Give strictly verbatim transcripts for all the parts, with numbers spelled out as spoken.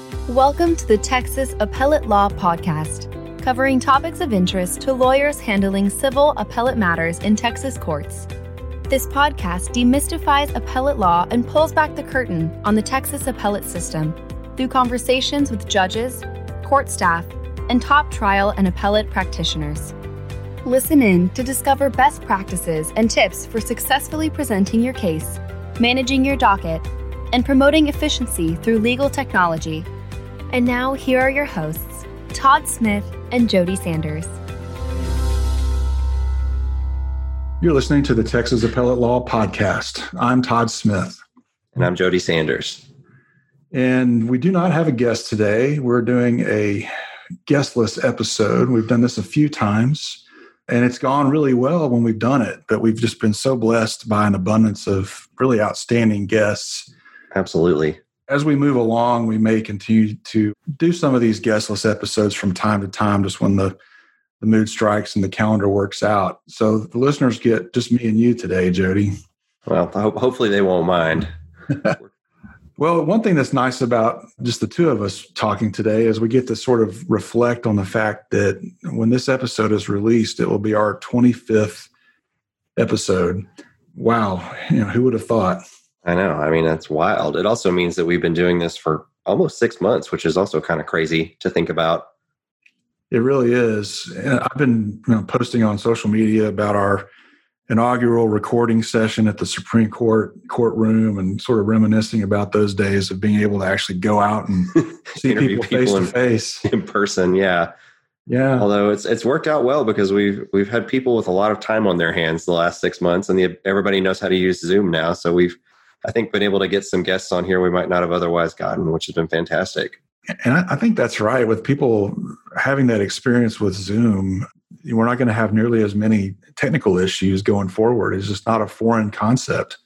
Welcome to the Texas Appellate Law Podcast, covering topics of interest to lawyers handling civil appellate matters in Texas courts. This podcast demystifies appellate law and pulls back the curtain on the Texas appellate system through conversations with judges, court staff, and top trial and appellate practitioners. Listen in to discover best practices and tips for successfully presenting your case, managing your docket, and promoting efficiency through legal technology. And now, here are your hosts, Todd Smith and Jody Sanders. You're listening to the Texas Appellate Law Podcast. I'm Todd Smith. And I'm Jody Sanders. And we do not have a guest today. We're doing a guestless episode. We've done this a few times. And it's gone really well when we've done it, but we've just been so blessed by an abundance of really outstanding guests. Absolutely. As we move along, we may continue to do some of these guestless episodes from time to time, just when the, the mood strikes and the calendar works out. So the listeners get just me and you today, Jody. Well, ho- hopefully they won't mind. Well, one thing that's nice about just the two of us talking today is we get to sort of reflect on the fact that when this episode is released, it will be our twenty-fifth episode. Wow. You know, who would have thought? I know. I mean, that's wild. It also means that we've been doing this for almost six months, which is also kind of crazy to think about. It really is. And I've been you know, posting on social media about our inaugural recording session at the Supreme Court courtroom and sort of reminiscing about those days of being able to actually go out and see people face to face in person. Yeah. Yeah. Although it's it's worked out well because we've we've had people with a lot of time on their hands the last six months and the, everybody knows how to use Zoom now. So we've, I think, been able to get some guests on here we might not have otherwise gotten, which has been fantastic. And I, I think that's right. With people having that experience with Zoom, we're not going to have nearly as many technical issues going forward. It's just not a foreign concept.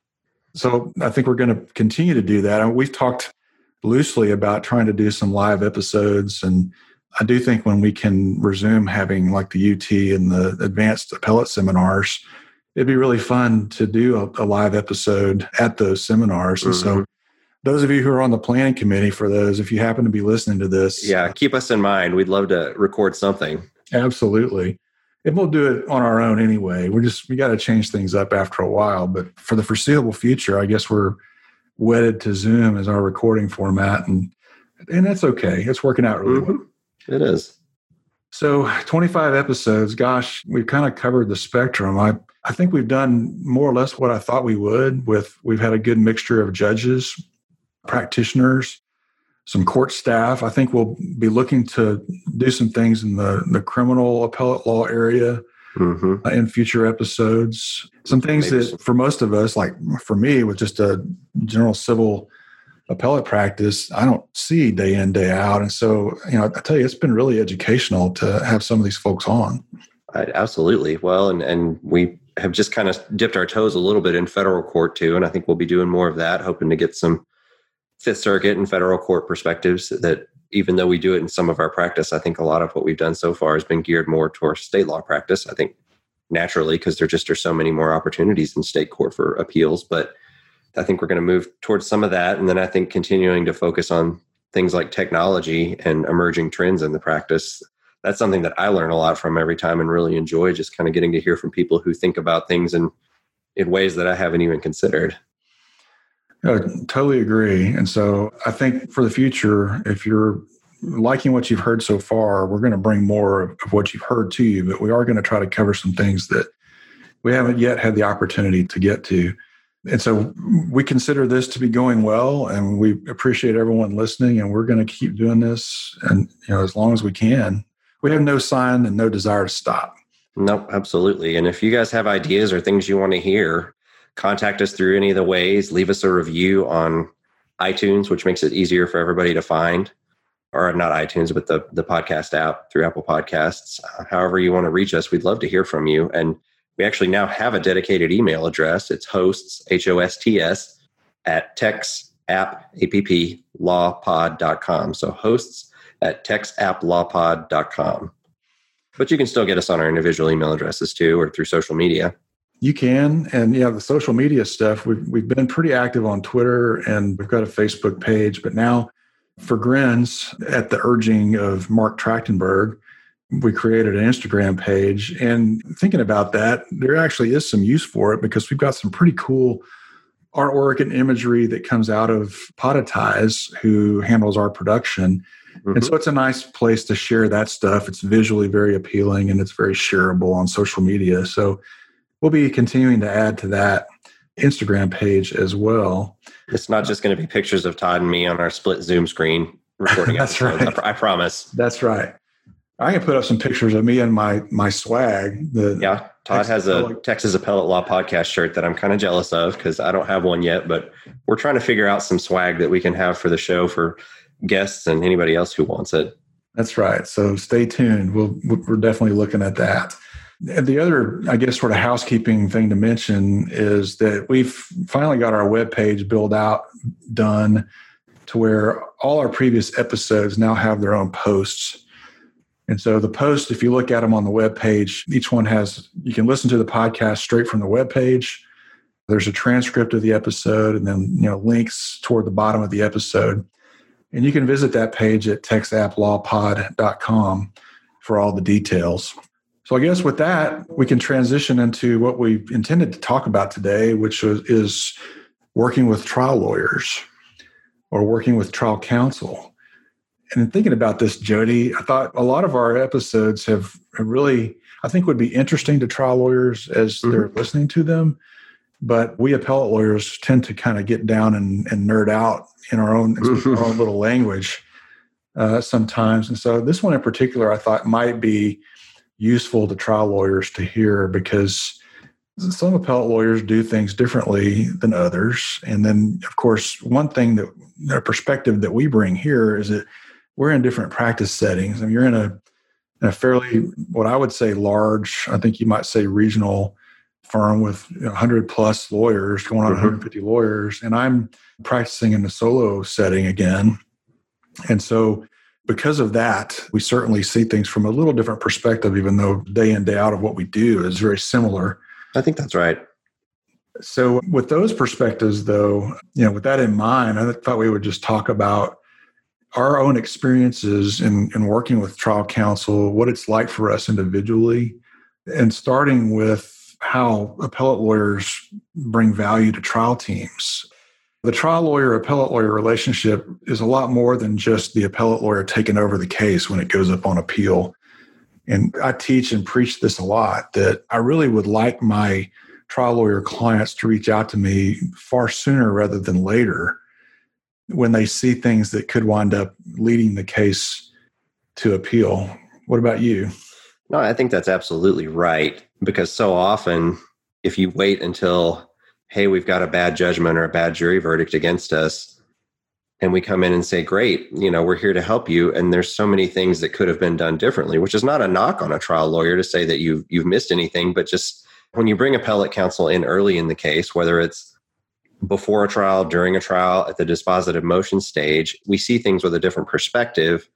So I think we're going to continue to do that. And we've talked loosely about trying to do some live episodes. And I do think when we can resume having like the U T and the advanced appellate seminars, it'd be really fun to do a, a live episode at those seminars. Mm-hmm. And so those of you who are on the planning committee for those, if you happen to be listening to this. Yeah, keep us in mind. We'd love to record something. Absolutely. And we'll do it on our own anyway. We're just, we got to change things up after a while. But for the foreseeable future, I guess we're wedded to Zoom as our recording format. And and that's okay. It's working out really mm-hmm. well. It is. So twenty-five episodes, gosh, we've kind of covered the spectrum. I, I think we've done more or less what I thought we would with, we've had a good mixture of judges, practitioners, some court staff. I think we'll be looking to do some things in the, the criminal appellate law area mm-hmm. uh, in future episodes. Some things Maybe. that for most of us, like for me, with just a general civil appellate practice, I don't see day in, day out. And so, you know, I tell you, it's been really educational to have some of these folks on. I, absolutely. Well, and, and we have just kind of dipped our toes a little bit in federal court too. And I think we'll be doing more of that, hoping to get some Fifth Circuit and federal court perspectives that even though we do it in some of our practice, I think a lot of what we've done so far has been geared more towards state law practice. I think naturally, because there just are so many more opportunities in state court for appeals. But I think we're going to move towards some of that. And then I think continuing to focus on things like technology and emerging trends in the practice. That's something that I learn a lot from every time and really enjoy, just kind of getting to hear from people who think about things in, in ways that I haven't even considered. I totally agree. And so I think for the future, if you're liking what you've heard so far, we're going to bring more of what you've heard to you, but we are going to try to cover some things that we haven't yet had the opportunity to get to. And so we consider this to be going well, and we appreciate everyone listening, and we're going to keep doing this and, you know, as long as we can. We have no sign and no desire to stop. Nope, absolutely. And if you guys have ideas or things you want to hear, contact us through any of the ways. Leave us a review on iTunes, which makes it easier for everybody to find, or not iTunes, but the, the podcast app through Apple Podcasts. Uh, however you want to reach us, we'd love to hear from you. And we actually now have a dedicated email address. It's hosts, H O S T S, at texapplawpod dot com. So hosts at texapplawpod dot com. But you can still get us on our individual email addresses too, or through social media. You can. And yeah, the social media stuff, we've, we've been pretty active on Twitter, and we've got a Facebook page, but now for grins, at the urging of Mark Trachtenberg, we created an Instagram page. And thinking about that, there actually is some use for it because we've got some pretty cool artwork and imagery that comes out of Podetize, who handles our production. Mm-hmm. And so it's a nice place to share that stuff. It's visually very appealing and it's very shareable on social media. So we'll be continuing to add to that Instagram page as well. It's not just going to be pictures of Todd and me on our split Zoom screen recording That's episodes. right. I, I promise. That's right. I can put up some pictures of me and my my swag. The yeah, Todd Texas has a Appellate. Texas Appellate Law podcast shirt that I'm kind of jealous of because I don't have one yet, but we're trying to figure out some swag that we can have for the show for guests and anybody else who wants it. That's right. So stay tuned. We'll, we're definitely looking at that. And the other, I guess, sort of housekeeping thing to mention is that we've finally got our webpage built out, done to where all our previous episodes now have their own posts. And so the posts, if you look at them on the webpage, each one has, you can listen to the podcast straight from the webpage. There's a transcript of the episode and then, you know, links toward the bottom of the episode. And you can visit that page at tex app law pod dot com for all the details. So I guess with that, we can transition into what we intended to talk about today, which is working with trial lawyers or working with trial counsel. And in thinking about this, Jody, I thought a lot of our episodes have really, I think, would be interesting to trial lawyers as mm-hmm. they're listening to them. But we appellate lawyers tend to kind of get down and, and nerd out in our own, our own little language uh, sometimes. And so this one in particular, I thought might be useful to trial lawyers to hear because some appellate lawyers do things differently than others. And then, of course, one thing that a perspective that we bring here is that we're in different practice settings. I mean, you're in a, in a fairly, what I would say, large, I think you might say regional firm with you know, one hundred plus lawyers, going on mm-hmm. one hundred fifty lawyers. And I'm practicing in a solo setting again. And so because of that, we certainly see things from a little different perspective, even though day in, day out of what we do is very similar. I think that's right. So with those perspectives, though, you know, with that in mind, I thought we would just talk about our own experiences in, in working with trial counsel, what it's like for us individually, and starting with how appellate lawyers bring value to trial teams. The trial lawyer appellate lawyer relationship is a lot more than just the appellate lawyer taking over the case when it goes up on appeal. And I teach and preach this a lot, that I really would like my trial lawyer clients to reach out to me far sooner rather than later when they see things that could wind up leading the case to appeal. What about you? No, I think that's absolutely right. Because so often, if you wait until, hey, we've got a bad judgment or a bad jury verdict against us, and we come in and say, great, you know, we're here to help you. And there's so many things that could have been done differently, which is not a knock on a trial lawyer to say that you've, you've missed anything. But just when you bring appellate counsel in early in the case, whether it's before a trial, during a trial, at the dispositive motion stage, we see things with a different perspective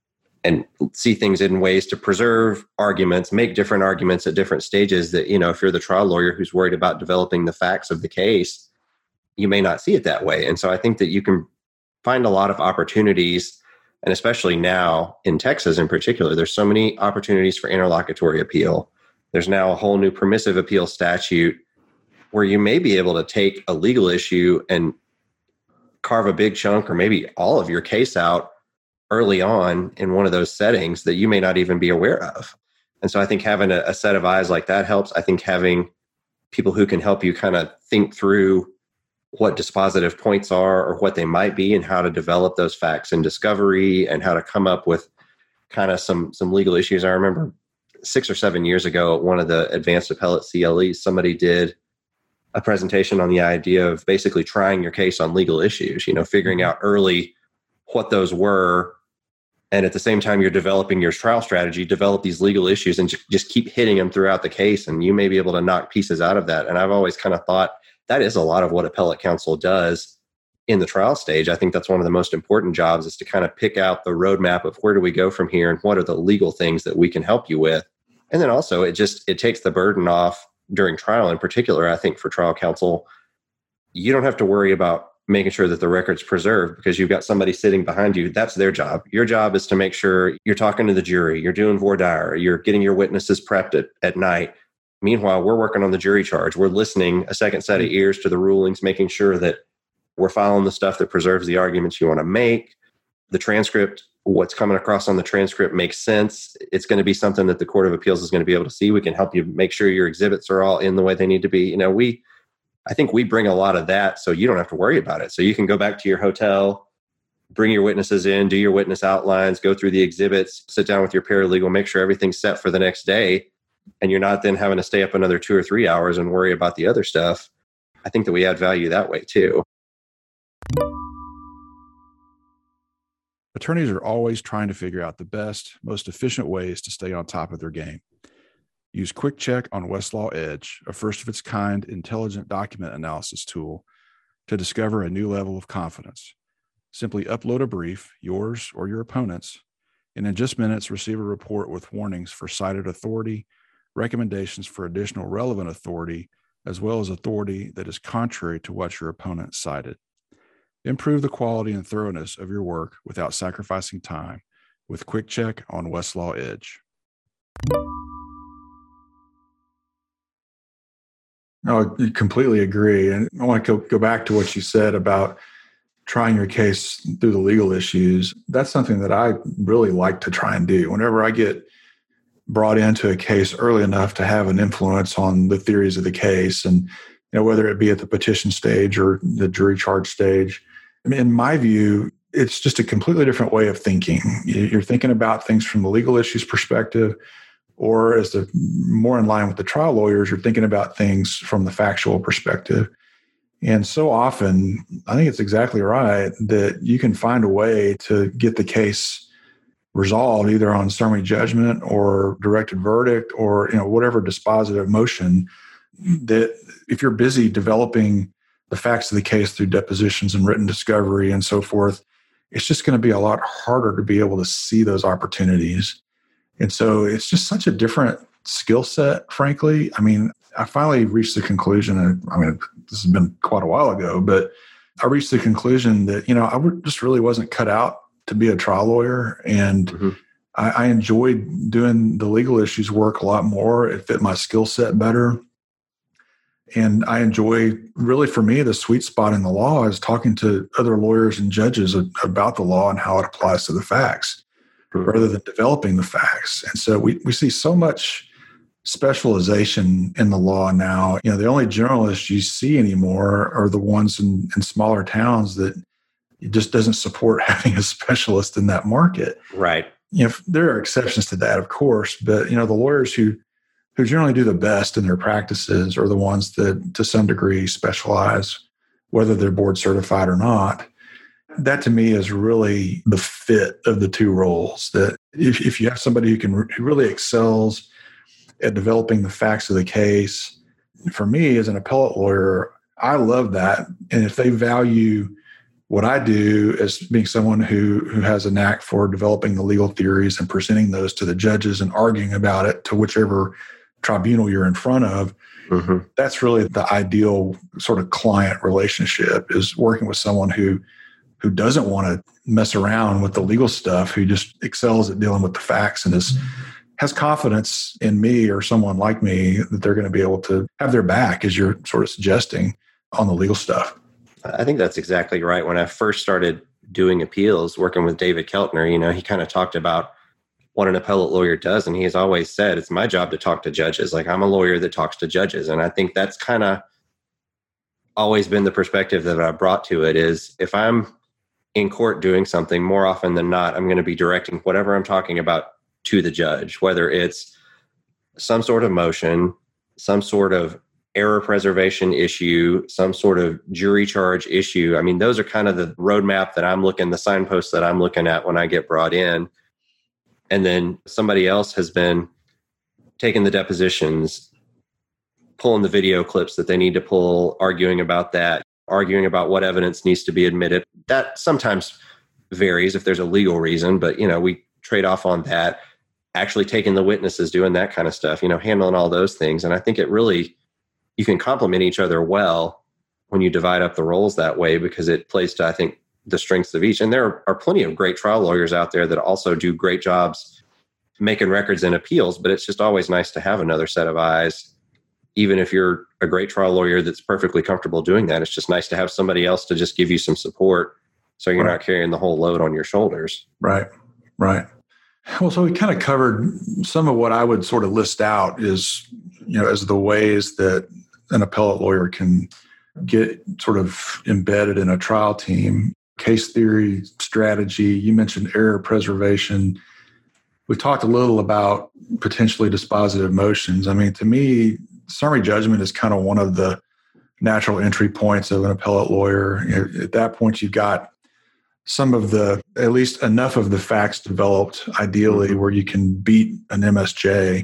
and see things in ways to preserve arguments, make different arguments at different stages that, you know, if you're the trial lawyer who's worried about developing the facts of the case, you may not see it that way. And so I think that you can find a lot of opportunities, and especially now in Texas in particular, there's so many opportunities for interlocutory appeal. There's now a whole new permissive appeal statute where you may be able to take a legal issue and carve a big chunk or maybe all of your case out early on in one of those settings that you may not even be aware of. And so I think having a, a set of eyes like that helps. I think having people who can help you kind of think through what dispositive points are or what they might be and how to develop those facts in discovery and how to come up with kind of some, some legal issues. I remember six or seven years ago at one of the advanced appellate C L Es, somebody did a presentation on the idea of basically trying your case on legal issues, you know, figuring out early what those were. And at the same time, you're developing your trial strategy, develop these legal issues and just keep hitting them throughout the case. And you may be able to knock pieces out of that. And I've always kind of thought that is a lot of what appellate counsel does in the trial stage. I think that's one of the most important jobs is to kind of pick out the roadmap of where do we go from here and what are the legal things that we can help you with. And then also it just, it takes the burden off during trial in particular. I think for trial counsel, you don't have to worry about making sure that the record's preserved because you've got somebody sitting behind you. That's their job. Your job is to make sure you're talking to the jury, you're doing voir dire, you're getting your witnesses prepped at, at night. Meanwhile, we're working on the jury charge. We're listening a second set of ears to the rulings, making sure that we're following the stuff that preserves the arguments you want to make. The transcript, what's coming across on the transcript makes sense. It's going to be something that the Court of Appeals is going to be able to see. We can help you make sure your exhibits are all in the way they need to be. You know, we, I think we bring a lot of that so you don't have to worry about it. So you can go back to your hotel, bring your witnesses in, do your witness outlines, go through the exhibits, sit down with your paralegal, make sure everything's set for the next day. And you're not then having to stay up another two or three hours and worry about the other stuff. I think that we add value that way too. Attorneys are always trying to figure out the best, most efficient ways to stay on top of their game. Use QuickCheck on Westlaw Edge, a first-of-its-kind intelligent document analysis tool, to discover a new level of confidence. Simply upload a brief, yours or your opponent's, and in just minutes receive a report with warnings for cited authority, recommendations for additional relevant authority, as well as authority that is contrary to what your opponent cited. Improve the quality and thoroughness of your work without sacrificing time with QuickCheck on Westlaw Edge. No, I completely agree. And I want to go, go back to what you said about trying your case through the legal issues. That's something that I really like to try and do. Whenever I get brought into a case early enough to have an influence on the theories of the case, and you know, whether it be at the petition stage or the jury charge stage, I mean, in my view, it's just a completely different way of thinking. You're thinking about things from the legal issues perspective, or as the more in line with the trial lawyers, you're thinking about things from the factual perspective. And so often, I think it's exactly right that you can find a way to get the case resolved either on summary judgment or directed verdict or, you know, whatever dispositive motion, that if you're busy developing the facts of the case through depositions and written discovery and so forth, it's just going to be a lot harder to be able to see those opportunities. And so it's just such a different skill set, frankly. I mean, I finally reached the conclusion, and I mean, this has been quite a while ago, but I reached the conclusion that, you know, I just really wasn't cut out to be a trial lawyer. And mm-hmm. I, I enjoyed doing the legal issues work a lot more. It fit my skill set better. And I enjoy, really for me, the sweet spot in the law is talking to other lawyers and judges about the law and how it applies to the facts, mm-hmm. rather than developing the facts. And so we, we see so much specialization in the law now. You know, the only generalists you see anymore are the ones in, in smaller towns that it just doesn't support having a specialist in that market. Right. You know, there are exceptions to that, of course, but, you know, the lawyers who who generally do the best in their practices are the ones that, to some degree, specialize, whether they're board certified or not. That, to me, is really the fit of the two roles. That if, if you have somebody who can who really excels at developing the facts of the case, for me as an appellate lawyer, I love that. And if they value what I do as being someone who who has a knack for developing the legal theories and presenting those to the judges and arguing about it to whichever tribunal you're in front of, mm-hmm. that's really the ideal sort of client relationship, is working with someone who who doesn't want to mess around with the legal stuff, who just excels at dealing with the facts and is has confidence in me or someone like me that they're going to be able to have their back, as you're sort of suggesting, on the legal stuff. I think that's exactly right. When I first started doing appeals, working with David Keltner, you know, he kind of talked about what an appellate lawyer does. And he has always said, it's my job to talk to judges. Like, I'm a lawyer that talks to judges. And I think that's kind of always been the perspective that I brought to it, is if I'm in court doing something, more often than not, I'm going to be directing whatever I'm talking about to the judge, whether it's some sort of motion, some sort of error preservation issue, some sort of jury charge issue. I mean, those are kind of the roadmap that I'm looking, the signposts that I'm looking at when I get brought in. And then somebody else has been taking the depositions, pulling the video clips that they need to pull, arguing about that, arguing about what evidence needs to be admitted. That sometimes varies if there's a legal reason, but, you know, we trade off on that. Actually taking the witnesses, doing that kind of stuff, you know, handling all those things. And I think it really, you can complement each other well when you divide up the roles that way, because it plays to, I think, the strengths of each. And there are plenty of great trial lawyers out there that also do great jobs making records and appeals, but it's just always nice to have another set of eyes. Even if you're a great trial lawyer that's perfectly comfortable doing that, it's just nice to have somebody else to just give you some support so you're right. not carrying the whole load on your shoulders. Right, right. Well, so we kind of covered some of what I would sort of list out is, you know, as the ways that an appellate lawyer can get sort of embedded in a trial team. Case theory, strategy, you mentioned error preservation. We talked a little about potentially dispositive motions. I mean, to me, summary judgment is kind of one of the natural entry points of an appellate lawyer. At that point, you've got some of the, at least enough of the facts developed, ideally, where you can beat an M S J,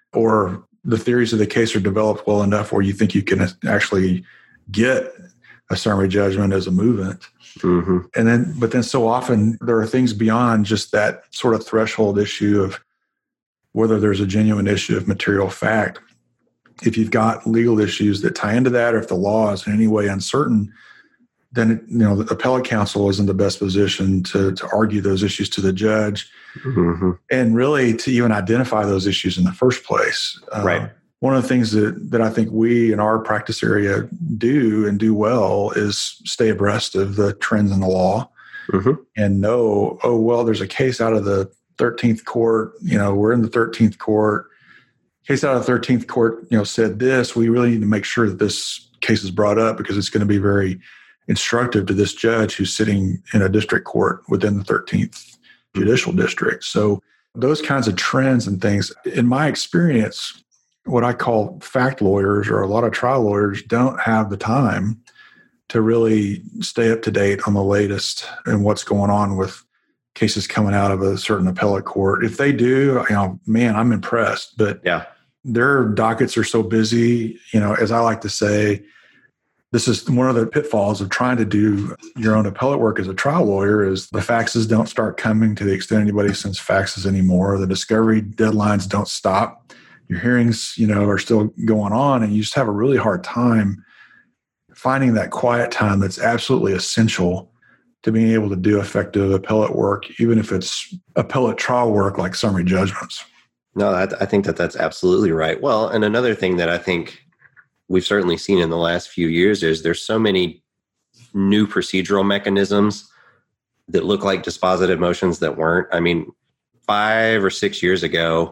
or the theories of the case are developed well enough where you think you can actually get a summary judgment as a movement. Mm-hmm. And then, but then so often there are things beyond just that sort of threshold issue of whether there's a genuine issue of material fact. If you've got legal issues that tie into that, or if the law is in any way uncertain, then it, you know the appellate counsel is in the best position to to argue those issues to the judge, mm-hmm. and really to even identify those issues in the first place. Right. Uh, one of the things that that I think we in our practice area do and do well is stay abreast of the trends in the law, mm-hmm. and know, oh well, there's a case out of the thirteenth court. You know, we're in the thirteenth court. Case out of the thirteenth court, you know, said this. We really need to make sure that this case is brought up because it's going to be very instructive to this judge who's sitting in a district court within the thirteenth judicial district. So those kinds of trends and things, in my experience, what I call fact lawyers or a lot of trial lawyers don't have the time to really stay up to date on the latest and what's going on with cases coming out of a certain appellate court. If they do, you know, man, I'm impressed. But yeah, their dockets are so busy, you know, as I like to say, this is one of the pitfalls of trying to do your own appellate work as a trial lawyer is the faxes don't start coming to the extent anybody sends faxes anymore. The discovery deadlines don't stop. Your hearings, you know, are still going on, and you just have a really hard time finding that quiet time that's absolutely essential to being able to do effective appellate work, even if it's appellate trial work like summary judgments. No, I, I think that that's absolutely right. Well, and another thing that I think we've certainly seen in the last few years is there's so many new procedural mechanisms that look like dispositive motions that weren't. I mean, five or six years ago,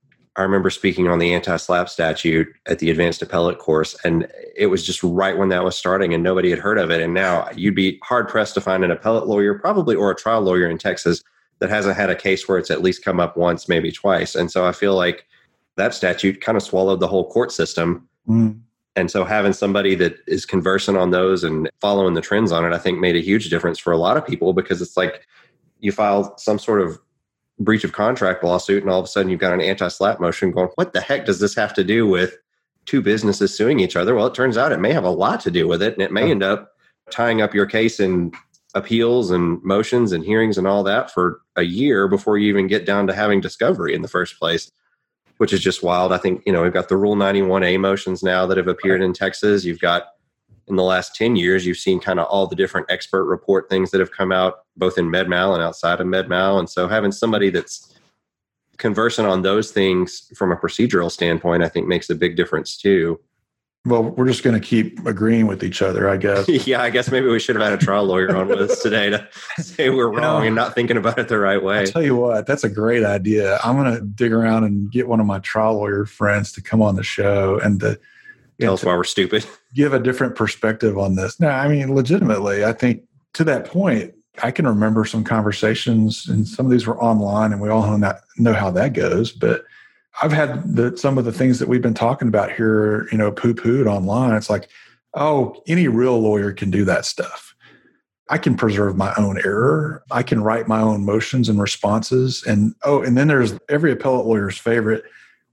I remember speaking on the anti-SLAPP statute at the advanced appellate course, and it was just right when that was starting and nobody had heard of it. And now you'd be hard-pressed to find an appellate lawyer, probably, or a trial lawyer in Texas that hasn't had a case where it's at least come up once, maybe twice. And so I feel like that statute kind of swallowed the whole court system. Mm. And so having somebody that is conversant on those and following the trends on it, I think made a huge difference for a lot of people, because it's like you file some sort of breach of contract lawsuit and all of a sudden you've got an anti-SLAPP motion going, what the heck does this have to do with two businesses suing each other? Well, it turns out it may have a lot to do with it, and it may end up tying up your case in appeals and motions and hearings and all that for a year before you even get down to having discovery in the first place, which is just wild. I think, you know, we've got the Rule ninety-one A motions now that have appeared in Texas. You've got, in the last ten years, you've seen kind of all the different expert report things that have come out, both in MedMal and outside of MedMal. And so having somebody that's conversant on those things from a procedural standpoint, I think makes a big difference too. Well, we're just going to keep agreeing with each other, I guess. Yeah, I guess maybe we should have had a trial lawyer on with us today to say we're You wrong know, and not thinking about it the right way. I'll tell you what, that's a great idea. I'm going to dig around and get one of my trial lawyer friends to come on the show and to Tell us why we're stupid. Give a different perspective on this. No, I mean, legitimately, I think to that point, I can remember some conversations, and some of these were online, and we all know how that goes. But I've had the, some of the things that we've been talking about here, you know, poo-pooed online. It's like, oh, any real lawyer can do that stuff. I can preserve my own error. I can write my own motions and responses. And, oh, and then there's every appellate lawyer's favorite.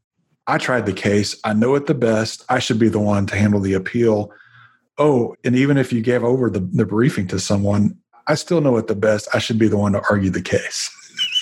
I tried the case. I know it the best. I should be the one to handle the appeal. Oh, and even if you gave over the, the briefing to someone, I still know it the best. I should be the one to argue the case.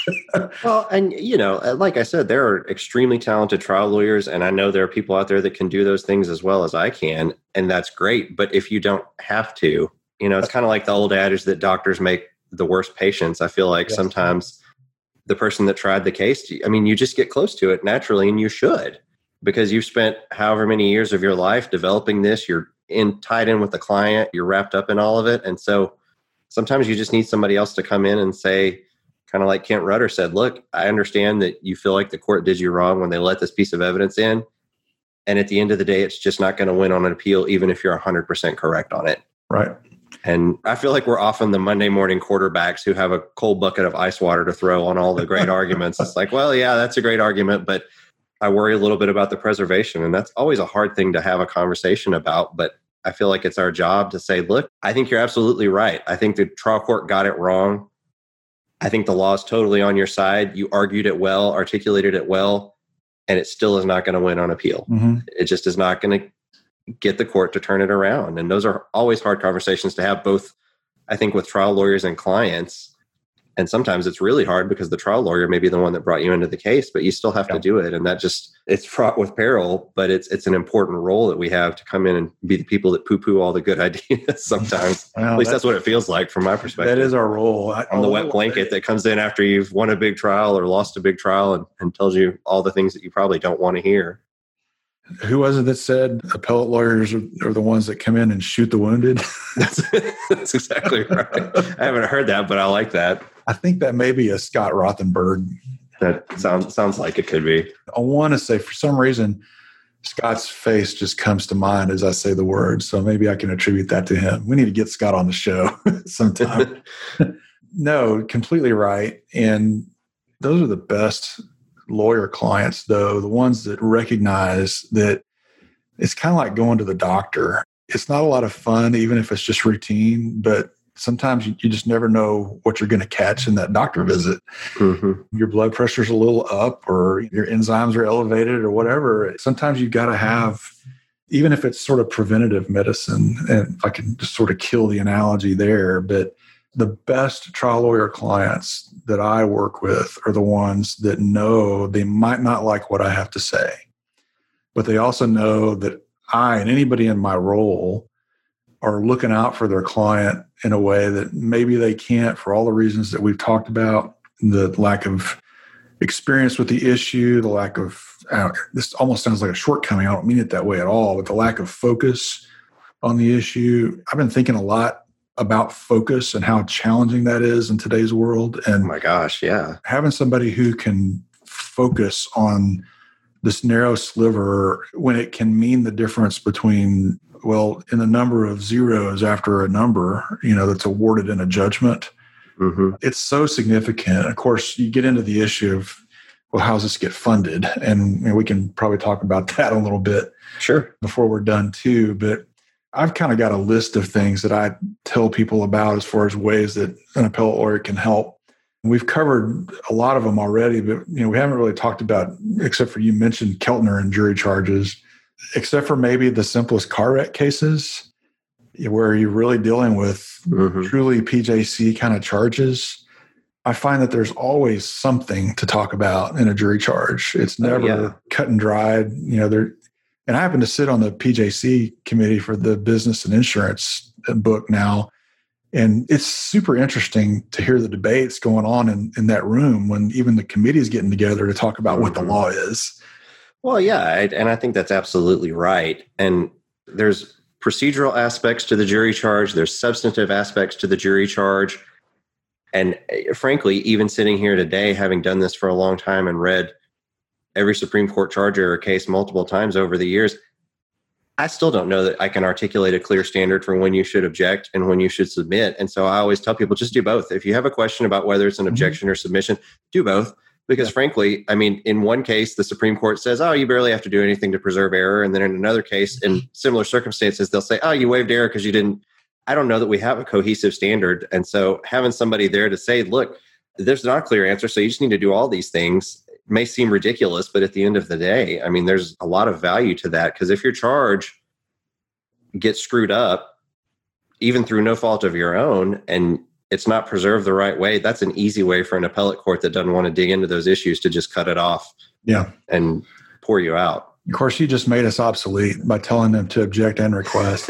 Well, and, you know, like I said, there are extremely talented trial lawyers, and I know there are people out there that can do those things as well as I can, and that's great. But if you don't have to, you know, it's kind of like the old adage that doctors make the worst patients. I feel like yes. sometimes the person that tried the case, I mean, you just get close to it naturally, and you should, because you've spent however many years of your life developing this. You're in tied in with the client, you're wrapped up in all of it. And so sometimes you just need somebody else to come in and say, kind of like Kent Rudder said, look, I understand that you feel like the court did you wrong when they let this piece of evidence in. And at the end of the day, it's just not going to win on an appeal, even if you're one hundred percent correct on it. Right. And I feel like we're often the Monday morning quarterbacks who have a cold bucket of ice water to throw on all the great arguments. It's like, well, yeah, that's a great argument, but I worry a little bit about the preservation. And that's always a hard thing to have a conversation about. But I feel like it's our job to say, look, I think you're absolutely right. I think the trial court got it wrong. I think the law is totally on your side. You argued it well, articulated it well, and it still is not going to win on appeal. Mm-hmm. It just is not going to get the court to turn it around. And those are always hard conversations to have, both, I think, with trial lawyers and clients. And sometimes it's really hard because the trial lawyer may be the one that brought you into the case, but you still have yeah. to do it. And that just, it's fraught with peril, but it's it's an important role that we have to come in and be the people that poo-poo all the good ideas sometimes. Well, At least that's, that's what it feels like from my perspective. That is our role. I, I'm the wet blanket that comes in after you've won a big trial or lost a big trial and, and tells you all the things that you probably don't want to hear. Who was it that said appellate lawyers are, are the ones that come in and shoot the wounded? that's, that's exactly right. I haven't heard that, but I like that. I think that may be a Scott Rothenberg. That sounds sounds like it could be. I want to say, for some reason, Scott's face just comes to mind as I say the word. So maybe I can attribute that to him. We need to get Scott on the show sometime. No, completely right. And those are the best lawyer clients, though, the ones that recognize that it's kind of like going to the doctor. It's not a lot of fun, even if it's just routine, but sometimes you, you just never know what you're going to catch in that doctor visit. Mm-hmm. Your blood pressure's a little up, or your enzymes are elevated, or whatever. Sometimes you've got to have, even if it's sort of preventative medicine, and if I can just sort of kill the analogy there, but the best trial lawyer clients that I work with are the ones that know they might not like what I have to say, but they also know that I and anybody in my role are looking out for their client in a way that maybe they can't, for all the reasons that we've talked about, the lack of experience with the issue, the lack of, uh, this almost sounds like a shortcoming. I don't mean it that way at all, but the lack of focus on the issue. I've been thinking a lot about focus and how challenging that is in today's world. And oh my gosh, yeah. Having somebody who can focus on this narrow sliver when it can mean the difference between, well, in the number of zeros after a number, you know, that's awarded in a judgment. Mm-hmm. It's so significant. Of course, you get into the issue of, well, how does this get funded? And you know, we can probably talk about that a little bit sure, before we're done too. But I've kind of got a list of things that I tell people about as far as ways that an appellate lawyer can help. We've covered a lot of them already, but you know, we haven't really talked about, except for you mentioned Keltner and jury charges, except for maybe the simplest car wreck cases where you're really dealing with mm-hmm. truly P J C kind of charges. I find that there's always something to talk about in a jury charge. It's never oh, yeah. cut and dried. You know, there. And I happen to sit on the P J C committee for the business and insurance book now. And it's super interesting to hear the debates going on in, in that room when even the committee is getting together to talk about mm-hmm. what the law is. Well, yeah. I, and I think that's absolutely right. And there's procedural aspects to the jury charge. There's substantive aspects to the jury charge. And frankly, even sitting here today, having done this for a long time and read every Supreme Court charge or case multiple times over the years, I still don't know that I can articulate a clear standard for when you should object and when you should submit. And so I always tell people, just do both. If you have a question about whether it's an objection mm-hmm. or submission, do both. Because yeah. frankly, I mean, in one case, the Supreme Court says, oh, you barely have to do anything to preserve error. And then in another case, in similar circumstances, they'll say, oh, you waived error because you didn't. I don't know that we have a cohesive standard. And so having somebody there to say, look, there's not a clear answer, so you just need to do all these things, may seem ridiculous, but at the end of the day, I mean, there's a lot of value to that, because if your charge gets screwed up, even through no fault of your own, and it's not preserved the right way, that's an easy way for an appellate court that doesn't want to dig into those issues to just cut it off. Yeah. And pour you out. Of course, you just made us obsolete by telling them to object and request.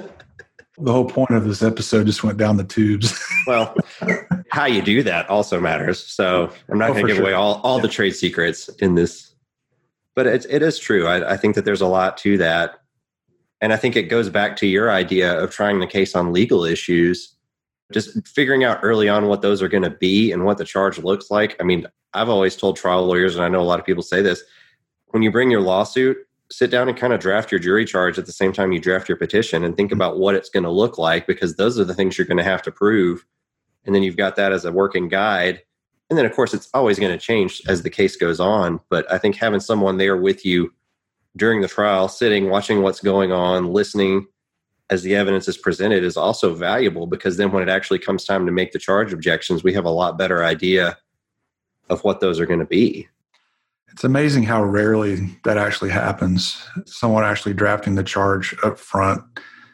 The whole point of this episode just went down the tubes. Well, how you do that also matters. So I'm not Oh, going to give sure. away all, all Yeah. the trade secrets in this. But it, it is true. I, I think that there's a lot to that. And I think it goes back to your idea of trying the case on legal issues, just figuring out early on what those are going to be and what the charge looks like. I mean, I've always told trial lawyers, and I know a lot of people say this, when you bring your lawsuit, sit down and kind of draft your jury charge at the same time you draft your petition and think about what it's going to look like, because those are the things you're going to have to prove. And then you've got that as a working guide. And then, of course, it's always going to change as the case goes on. But I think having someone there with you during the trial, sitting, watching what's going on, listening as the evidence is presented is also valuable, because then when it actually comes time to make the charge objections, we have a lot better idea of what those are going to be. It's amazing how rarely that actually happens. Someone actually drafting the charge up front.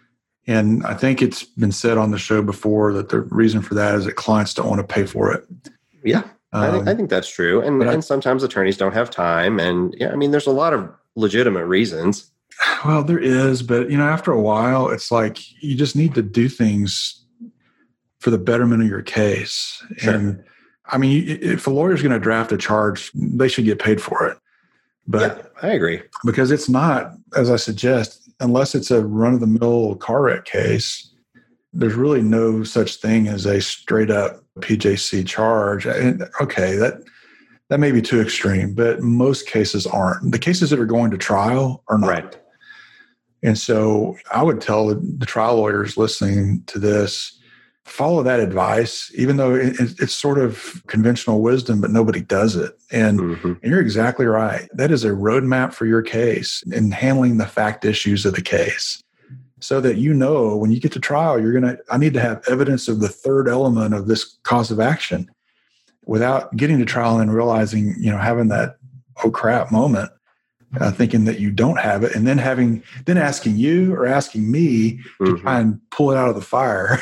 And I think it's been said on the show before that the reason for that is that clients don't want to pay for it. Yeah, um, I, think, I think that's true. And, I, and sometimes attorneys don't have time. And yeah, I mean, there's a lot of legitimate reasons. Well, there is, but you know, after a while, it's like you just need to do things for the betterment of your case. Sure. And I mean, if a lawyer's going to draft a charge, they should get paid for it. But yeah, I agree. Because it's not, as I suggest, unless it's a run-of-the-mill car wreck case, there's really no such thing as a straight-up P J C charge. And okay, that that may be too extreme, but most cases aren't. The cases that are going to trial are not. Right. And so I would tell the, the trial lawyers listening to this, follow that advice, even though it, it's sort of conventional wisdom, but nobody does it. And, Mm-hmm. and you're exactly right. That is a roadmap for your case in handling the fact issues of the case, so that you know when you get to trial, you're going to, I need to have evidence of the third element of this cause of action, without getting to trial and realizing, you know, having that, oh crap moment, uh, thinking that you don't have it, and then having, then asking you or asking me to Mm-hmm. try and pull it out of the fire.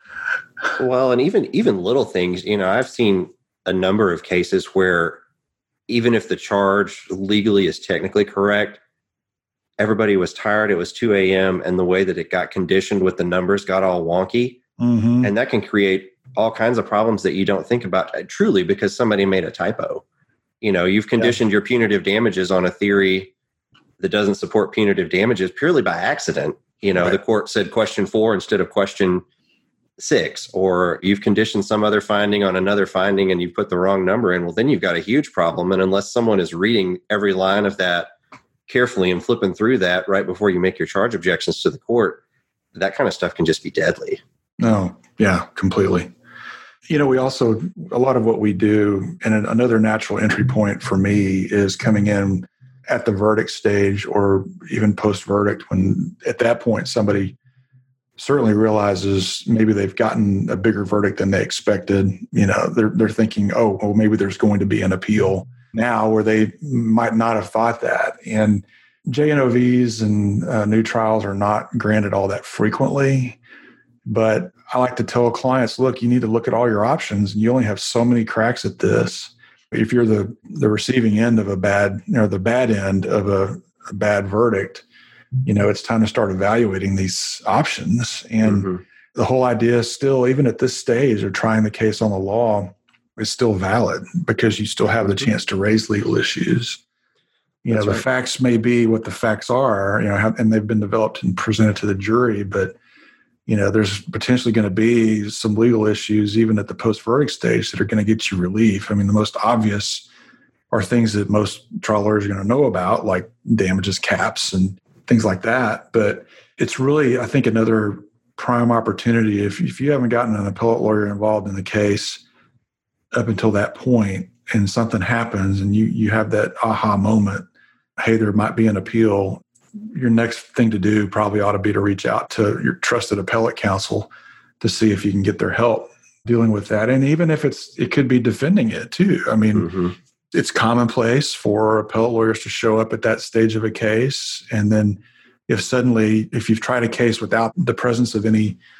Well, and even even little things, you know, I've seen a number of cases where even if the charge legally is technically correct, everybody was tired. It was two a.m. and the way that it got conditioned with the numbers got all wonky. Mm-hmm. And that can create all kinds of problems that you don't think about, uh, truly, because somebody made a typo. You know, you've conditioned yeah. your punitive damages on a theory that doesn't support punitive damages purely by accident. You know, right. The court said question four instead of question six, or you've conditioned some other finding on another finding and you put the wrong number in. Well, then you've got a huge problem. And unless someone is reading every line of that carefully and flipping through that right before you make your charge objections to the court, that kind of stuff can just be deadly. No, yeah, completely. You know, we also, a lot of what we do, and another natural entry point for me is coming in at the verdict stage or even post-verdict, when at that point somebody certainly realizes maybe they've gotten a bigger verdict than they expected. You know, they're they're thinking, oh, well, maybe there's going to be an appeal now, where they might not have thought that. And J N O Vs and uh, new trials are not granted all that frequently. But I like to tell clients, look, you need to look at all your options, and you only have so many cracks at this. If you're the the receiving end of a bad, or the bad end of a, a bad verdict, you know, it's time to start evaluating these options. And mm-hmm. the whole idea is still, even at this stage of trying the case on the law, is still valid, because you still have the chance to raise legal issues. You That's know, right. The facts may be what the facts are, you know, have, and they've been developed and presented to the jury, but you know, there's potentially going to be some legal issues even at the post-verdict stage that are going to get you relief. I mean, the most obvious are things that most trial lawyers are going to know about, like damages caps and things like that. But it's really, I think, another prime opportunity. If, if you haven't gotten an appellate lawyer involved in the case up until that point, and something happens and you you have that aha moment, hey, there might be an appeal, your next thing to do probably ought to be to reach out to your trusted appellate counsel to see if you can get their help dealing with that. And even if it's, it could be defending it too. I mean, mm-hmm. it's commonplace for appellate lawyers to show up at that stage of a case. And then if suddenly, if you've tried a case without the presence of any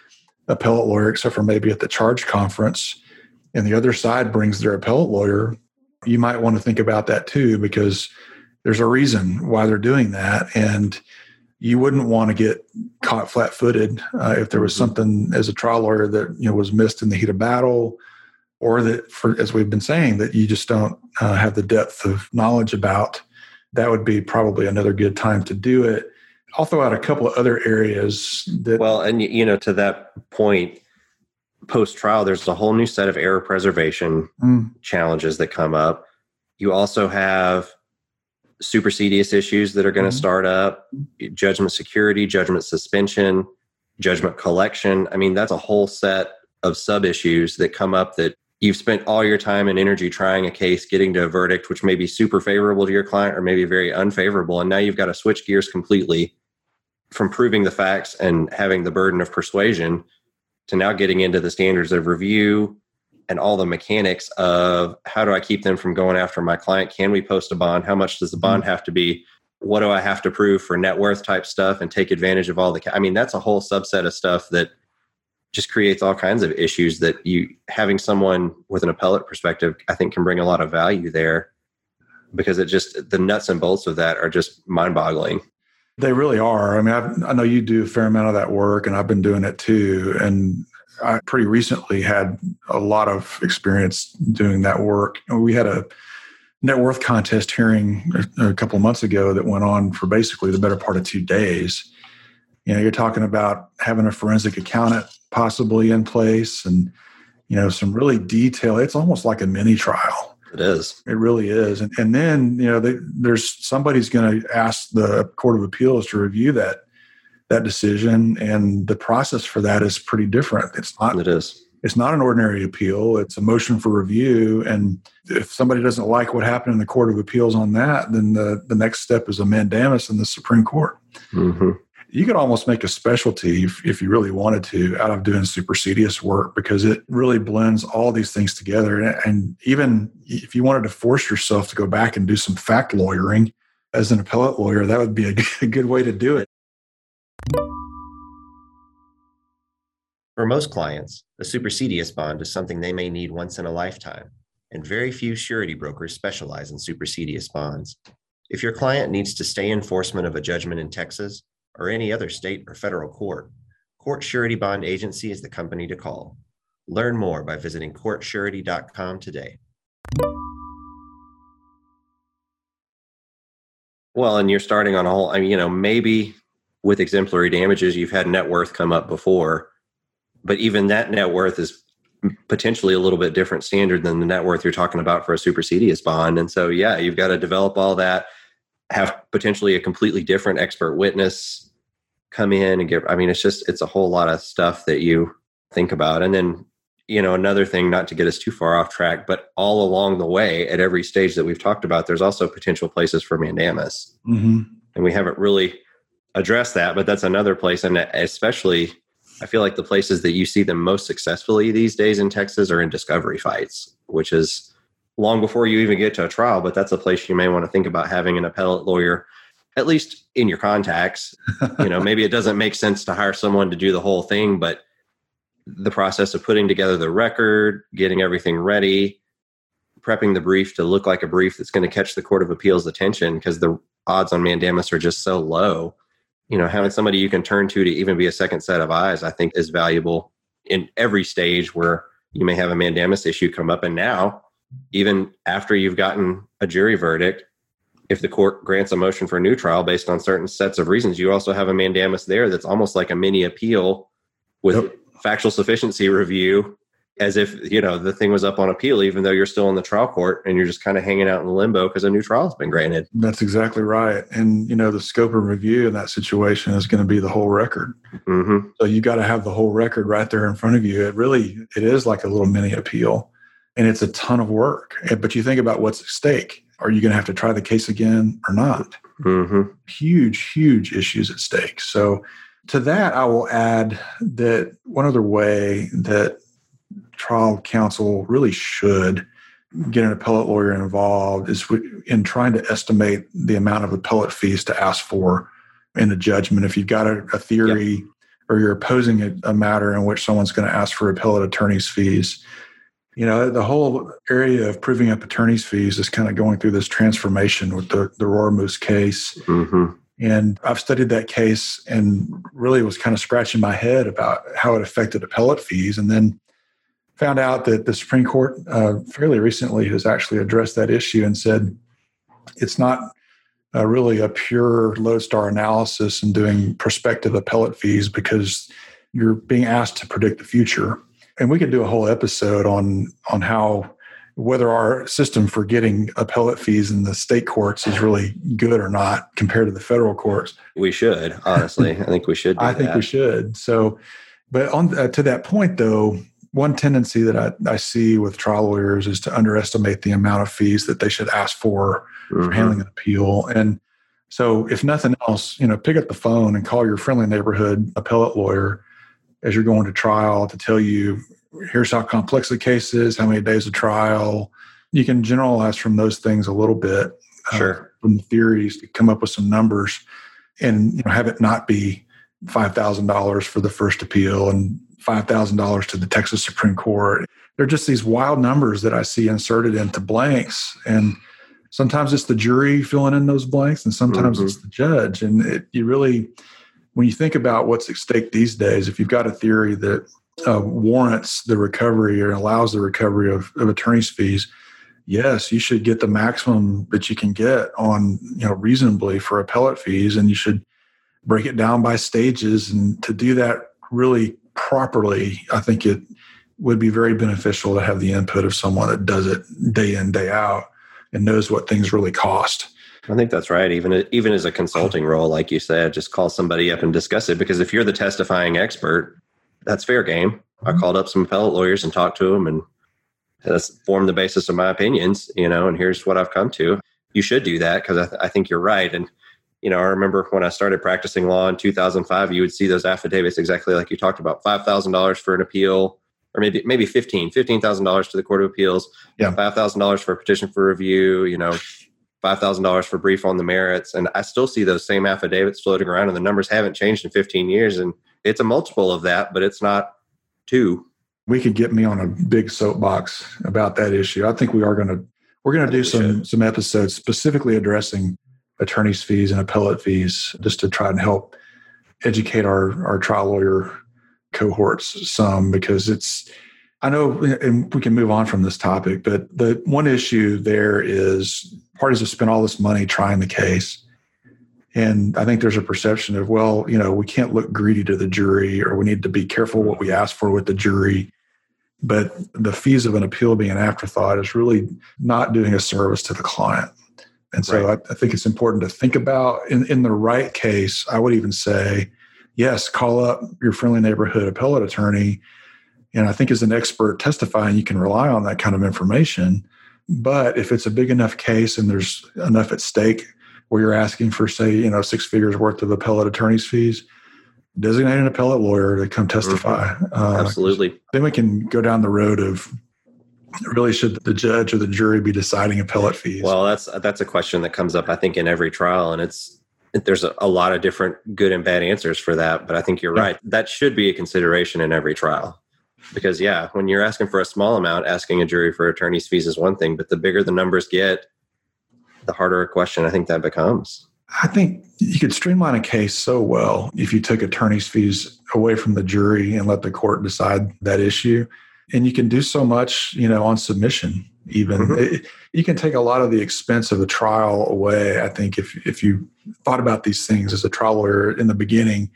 appellate lawyer, except for maybe at the charge conference, and the other side brings their appellate lawyer, you might want to think about that too, because there's a reason why they're doing that. And you wouldn't want to get caught flat-footed uh, if there was something as a trial lawyer that, you know, was missed in the heat of battle, or that, for, as we've been saying, that you just don't uh, have the depth of knowledge about. That would be probably another good time to do it. I'll throw out a couple of other areas that... Well, and, you know, to that point, post-trial, there's a whole new set of error preservation mm. challenges that come up. You also have supersedious issues that are going to mm. start up, judgment security, judgment suspension, judgment collection. I mean, that's a whole set of sub-issues that come up that you've spent all your time and energy trying a case, getting to a verdict, which may be super favorable to your client or maybe very unfavorable. And now you've got to switch gears completely from proving the facts and having the burden of persuasion to now getting into the standards of review and all the mechanics of how do I keep them from going after my client? Can we post a bond? How much does the bond have to be? What do I have to prove for net worth type stuff and take advantage of all the, ca- I mean, that's a whole subset of stuff that just creates all kinds of issues that you, having someone with an appellate perspective, I think can bring a lot of value there, because it just, the nuts and bolts of that are just mind boggling. They really are. I mean, I've, I know you do a fair amount of that work, and I've been doing it too. And I pretty recently had a lot of experience doing that work. We had a net worth contest hearing a, a couple of months ago that went on for basically the better part of two days. You know, you're talking about having a forensic accountant possibly in place, and, you know, some really detailed, it's almost like a mini trial. It is. It really is. And, and then, you know, they, there's somebody's going to ask the Court of Appeals to review that that decision, and the process for that is pretty different. It's not. It is. It's not an ordinary appeal. It's a motion for review, and if somebody doesn't like what happened in the Court of Appeals on that, then the the next step is a mandamus in the Supreme Court. Mm-hmm. You could almost make a specialty, if, if you really wanted to, out of doing supersedious work, because it really blends all these things together. And, and even if you wanted to force yourself to go back and do some fact lawyering as an appellate lawyer, that would be a, a good way to do it. For most clients, a supersedious bond is something they may need once in a lifetime, and very few surety brokers specialize in supersedious bonds. If your client needs to stay enforcement of a judgment in Texas or any other state or federal court, Court Surety Bond Agency is the company to call. Learn more by visiting court surety dot com today. Well, and you're starting on a whole, I mean, you know, maybe with exemplary damages, you've had net worth come up before, but even that net worth is potentially a little bit different standard than the net worth you're talking about for a supersedious bond. And so, yeah, you've got to develop all that, have potentially a completely different expert witness come in and get, I mean, it's just, it's a whole lot of stuff that you think about. And then, you know, another thing, not to get us too far off track, but all along the way at every stage that we've talked about, there's also potential places for mandamus. Mm-hmm. And we haven't really addressed that, but that's another place. And especially, I feel like the places that you see them most successfully these days in Texas are in discovery fights, which is long before you even get to a trial, but that's a place you may want to think about having an appellate lawyer, at least in your contacts. You know, maybe it doesn't make sense to hire someone to do the whole thing, but the process of putting together the record, getting everything ready, prepping the brief to look like a brief that's going to catch the Court of Appeals' attention, because the odds on mandamus are just so low. You know, having somebody you can turn to to even be a second set of eyes, I think is valuable in every stage where you may have a mandamus issue come up. And now, even after you've gotten a jury verdict, if the court grants a motion for a new trial based on certain sets of reasons, you also have a mandamus there that's almost like a mini appeal with yep. factual sufficiency review, as if, you know, the thing was up on appeal, even though you're still in the trial court and you're just kind of hanging out in limbo because a new trial has been granted. That's exactly right. And, you know, the scope of review in that situation is going to be the whole record. Mm-hmm. So you got to have the whole record right there in front of you. It really, it is like a little mini appeal, and it's a ton of work. But you think about what's at stake. Are you going to have to try the case again or not? Mm-hmm. Huge, huge issues at stake. So to that, I will add that one other way that trial counsel really should get an appellate lawyer involved is in trying to estimate the amount of appellate fees to ask for in the judgment. If you've got a, a theory, yep. or you're opposing a, a matter in which someone's going to ask for appellate attorney's fees. You know, the whole area of proving up attorney's fees is kind of going through this transformation with the, the Rormus case. Mm-hmm. And I've studied that case and really was kind of scratching my head about how it affected appellate fees. And then found out that the Supreme Court uh, fairly recently has actually addressed that issue and said it's not uh, really a pure lodestar analysis and doing prospective appellate fees because you're being asked to predict the future. And we could do a whole episode on on how whether our system for getting appellate fees in the state courts is really good or not compared to the federal courts. We should, honestly. I think we should do I think that. we should. So, but on uh, to that point, though, one tendency that I, I see with trial lawyers is to underestimate the amount of fees that they should ask for Mm-hmm. for handling an appeal. And so if nothing else, you know, pick up the phone and call your friendly neighborhood appellate lawyer as you're going to trial to tell you, here's how complex the case is, how many days of trial. You can generalize from those things a little bit, Sure. uh, from the theories to come up with some numbers and you know, have it not be five thousand dollars for the first appeal and five thousand dollars to the Texas Supreme Court. They're just these wild numbers that I see inserted into blanks. And sometimes it's the jury filling in those blanks and sometimes Mm-hmm. it's the judge. And it, you really, when you think about what's at stake these days, if you've got a theory that uh, warrants the recovery or allows the recovery of, of attorney's fees, yes, you should get the maximum that you can get on, you know, reasonably for appellate fees. And you should break it down by stages. And to do that really properly, I think it would be very beneficial to have the input of someone that does it day in, day out and knows what things really cost. I think that's right. Even even as a consulting role, like you said, just call somebody up and discuss it. Because if you're the testifying expert, that's fair game. I called up some appellate lawyers and talked to them, and that's formed the basis of my opinions. You know, and here's what I've come to. You should do that because I, th- I think you're right. And you know, I remember when I started practicing law in two thousand five, you would see those affidavits exactly like you talked about: five thousand dollars for an appeal, or maybe maybe fifteen thousand dollars to the Court of Appeals, Yeah. five thousand dollars for a petition for review. You know. five thousand dollars for brief on the merits. And I still see those same affidavits floating around and the numbers haven't changed in fifteen years. And it's a multiple of that, but it's not two. We could get me on a big soapbox about that issue. I think we are going to, we're going to do some, some episodes specifically addressing attorney's fees and appellate fees just to try and help educate our, our trial lawyer cohorts some, because it's, I know, and we can move on from this topic, but the one issue there is parties have spent all this money trying the case. And I think there's a perception of, well, you know, we can't look greedy to the jury, or we need to be careful what we ask for with the jury. But the fees of an appeal being an afterthought is really not doing a service to the client. And so Right. I, I think it's important to think about in, in the right case. I would even say, yes, call up your friendly neighborhood appellate attorney. And I think as an expert testifying, you can rely on that kind of information. But if it's a big enough case and there's enough at stake where you're asking for, say, you know, six figures worth of appellate attorney's fees, designate an appellate lawyer to come testify. Mm-hmm. Uh, Absolutely. Then we can go down the road of really should the judge or the jury be deciding appellate fees? Well, that's that's a question that comes up, I think, in every trial. And it's there's a, a lot of different good and bad answers for that. But I think you're Yeah. right. That should be a consideration in every trial. Because, yeah, when you're asking for a small amount, asking a jury for attorney's fees is one thing. But the bigger the numbers get, the harder a question I think that becomes. I think you could streamline a case so well if you took attorney's fees away from the jury and let the court decide that issue. And you can do so much, you know, on submission even. Mm-hmm. It, you can take a lot of the expense of the trial away, I think, if if you thought about these things as a trial lawyer in the beginning.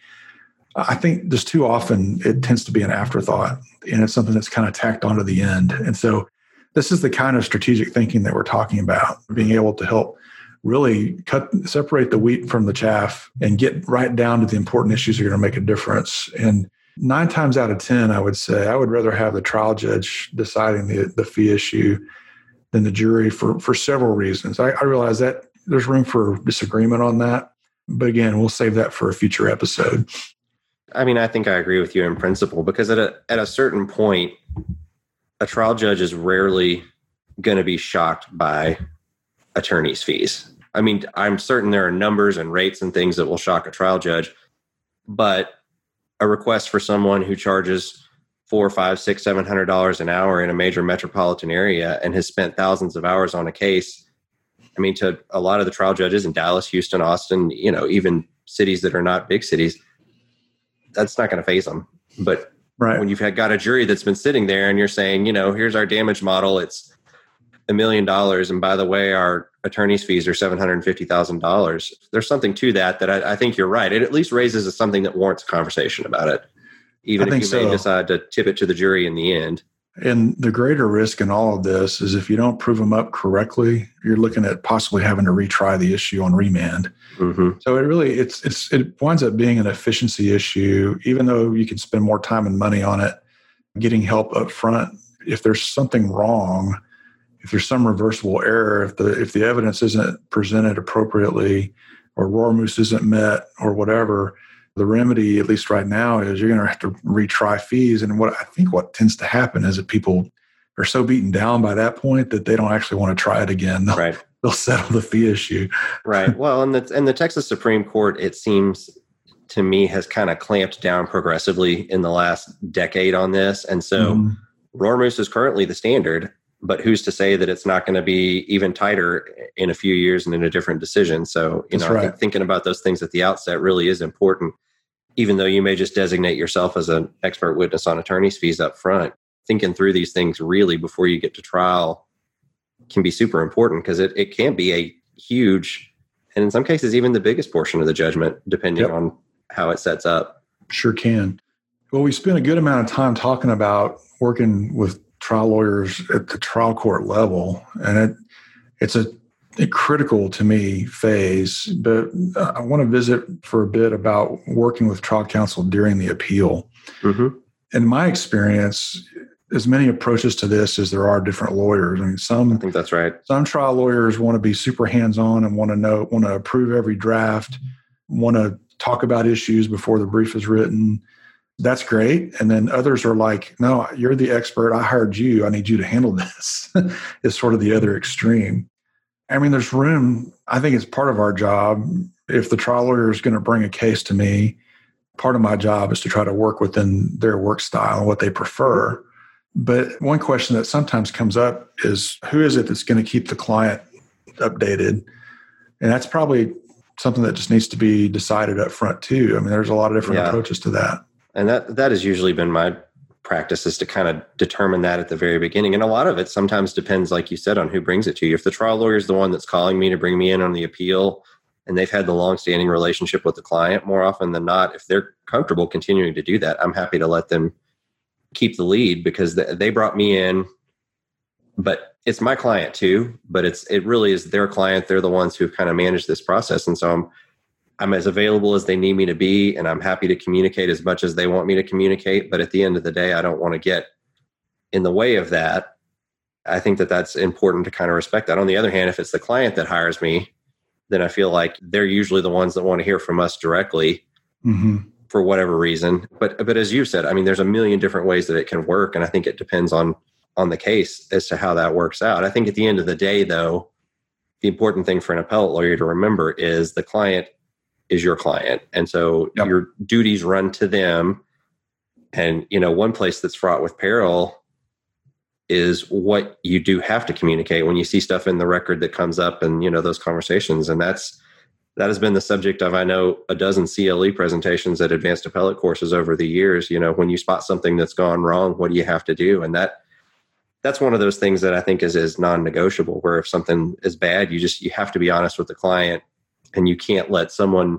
I think just too often it tends to be an afterthought, and it's something that's kind of tacked onto the end. And so this is the kind of strategic thinking that we're talking about, being able to help really cut, separate the wheat from the chaff and get right down to the important issues that are going to make a difference. And nine times out of ten, I would say I would rather have the trial judge deciding the, the fee issue than the jury for, for several reasons. I, I realize that there's room for disagreement on that. But again, we'll save that for a future episode. I mean, I think I agree with you in principle, because at a at a certain point, a trial judge is rarely going to be shocked by attorney's fees. I mean, I'm certain there are numbers and rates and things that will shock a trial judge, but a request for someone who charges four, five, six, seven hundred dollars an hour in a major metropolitan area and has spent thousands of hours on a case. I mean, to a lot of the trial judges in Dallas, Houston, Austin, you know, even cities that are not big cities, that's not going to faze them. But right. when you've had got a jury that's been sitting there and you're saying, you know, here's our damage model, it's a million dollars. And by the way, our attorney's fees are seven hundred fifty thousand dollars. There's something to that, that I, I think you're right. It at least raises something that warrants a conversation about it, even if you so. may decide to tip it to the jury in the end. And the greater risk in all of this is if you don't prove them up correctly, you're looking at possibly having to retry the issue on remand. Mm-hmm. So it really, it's it's it winds up being an efficiency issue, even though you can spend more time and money on it, getting help up front. If there's something wrong, if there's some reversible error, if the if the evidence isn't presented appropriately or Rormus isn't met or whatever, the remedy, at least right now, is you're going to have to retry fees. And what I think what tends to happen is that people are so beaten down by that point that they don't actually want to try it again. They'll, right. they'll settle the fee issue. Right. Well, and the, and the Texas Supreme Court, it seems to me, has kind of clamped down progressively in the last decade on this. And so mm. Rormus is currently the standard, but who's to say that it's not going to be even tighter in a few years and in a different decision? So, you That's know, right. I think thinking about those things at the outset really is important, even though you may just designate yourself as an expert witness on attorney's fees up front. Thinking through these things really before you get to trial can be super important, because it, it can be a huge, and in some cases, even the biggest portion of the judgment, depending yep. on how it sets up. Sure can. Well, we spent a good amount of time talking about working with trial lawyers at the trial court level, and it it's a, a critical to me phase. But I want to visit for a bit about working with trial counsel during the appeal. Mm-hmm. In my experience, as many approaches to this as there are different lawyers. I mean, some I think that's right. Some trial lawyers want to be super hands-on and want to know, want to approve every draft, want to talk about issues before the brief is written. That's great. And then others are like, no, you're the expert. I hired you. I need you to handle this. It's sort of the other extreme. I mean, there's room. I think it's part of our job. If the trial lawyer is going to bring a case to me, part of my job is to try to work within their work style and what they prefer. But one question that sometimes comes up is, who is it that's going to keep the client updated? And that's probably something that just needs to be decided up front too. I mean, there's a lot of different yeah. approaches to that. And that that has usually been my practice, is to kind of determine that at the very beginning. And a lot of it sometimes depends, like you said, on who brings it to you. If the trial lawyer is the one that's calling me to bring me in on the appeal, and they've had the longstanding relationship with the client, more often than not, if they're comfortable continuing to do that, I'm happy to let them keep the lead, because they brought me in. But it's my client too, but it's it really is their client. They're the ones who've kind of managed this process. And so I'm I'm as available as they need me to be, and I'm happy to communicate as much as they want me to communicate. But at the end of the day, I don't want to get in the way of that. I think that that's important to kind of respect that. On the other hand, if it's the client that hires me, then I feel like they're usually the ones that want to hear from us directly mm-hmm. for whatever reason. But but as you said, I mean, there's a million different ways that it can work. And I think it depends on on the case as to how that works out. I think at the end of the day, though, the important thing for an appellate lawyer to remember is the client is your client. And so yep. your duties run to them. And, you know, one place that's fraught with peril is what you do have to communicate when you see stuff in the record that comes up, and, you know, those conversations. And that's, that has been the subject of, I know, a dozen C L E presentations at advanced appellate courses over the years. You know, when you spot something that's gone wrong, what do you have to do? And that, that's one of those things that I think is, is non-negotiable, where if something is bad, you just, you have to be honest with the client. And you can't let someone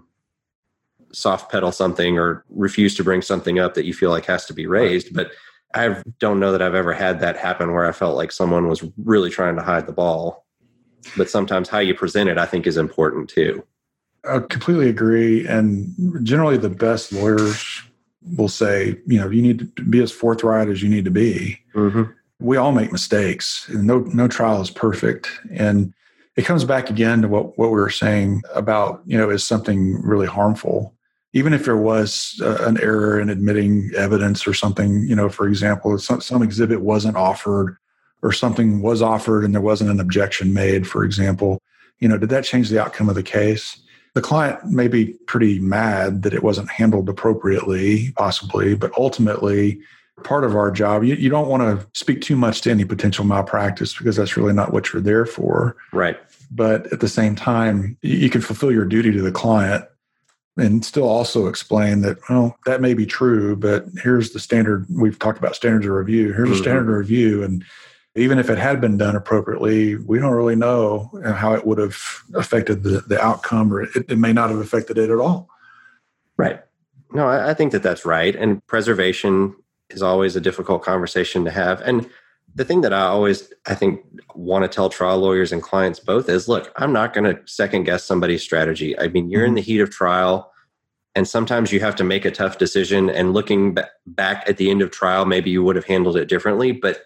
soft pedal something or refuse to bring something up that you feel like has to be raised. But I don't know that I've ever had that happen where I felt like someone was really trying to hide the ball. But sometimes how you present it, I think, is important too. I completely agree. And generally the best lawyers will say, you know, you need to be as forthright as you need to be. Mm-hmm. We all make mistakes, and no, no trial is perfect. And it comes back again to what, what we were saying about, you know, is something really harmful? Even if there was uh, an error in admitting evidence or something, you know, for example, some, some exhibit wasn't offered, or something was offered and there wasn't an objection made, for example, you know, did that change the outcome of the case? the client may be pretty mad that it wasn't handled appropriately, possibly, but ultimately, part of our job, you, you don't want to speak too much to any potential malpractice because that's really not what you're there for. Right. But at the same time, you can fulfill your duty to the client and still also explain that, well, that may be true, but here's the standard. We've talked about standards of review. Here's mm-hmm. a standard of review. And even if it had been done appropriately, we don't really know how it would have affected the, the outcome, or it, it may not have affected it at all. Right. No, I, I think that that's right. And preservation is always a difficult conversation to have. And the thing that I always, I think, want to tell trial lawyers and clients both is, look, I'm not going to second guess somebody's strategy. I mean, you're mm-hmm. in the heat of trial, and sometimes you have to make a tough decision. And looking b- back at the end of trial, maybe you would have handled it differently, but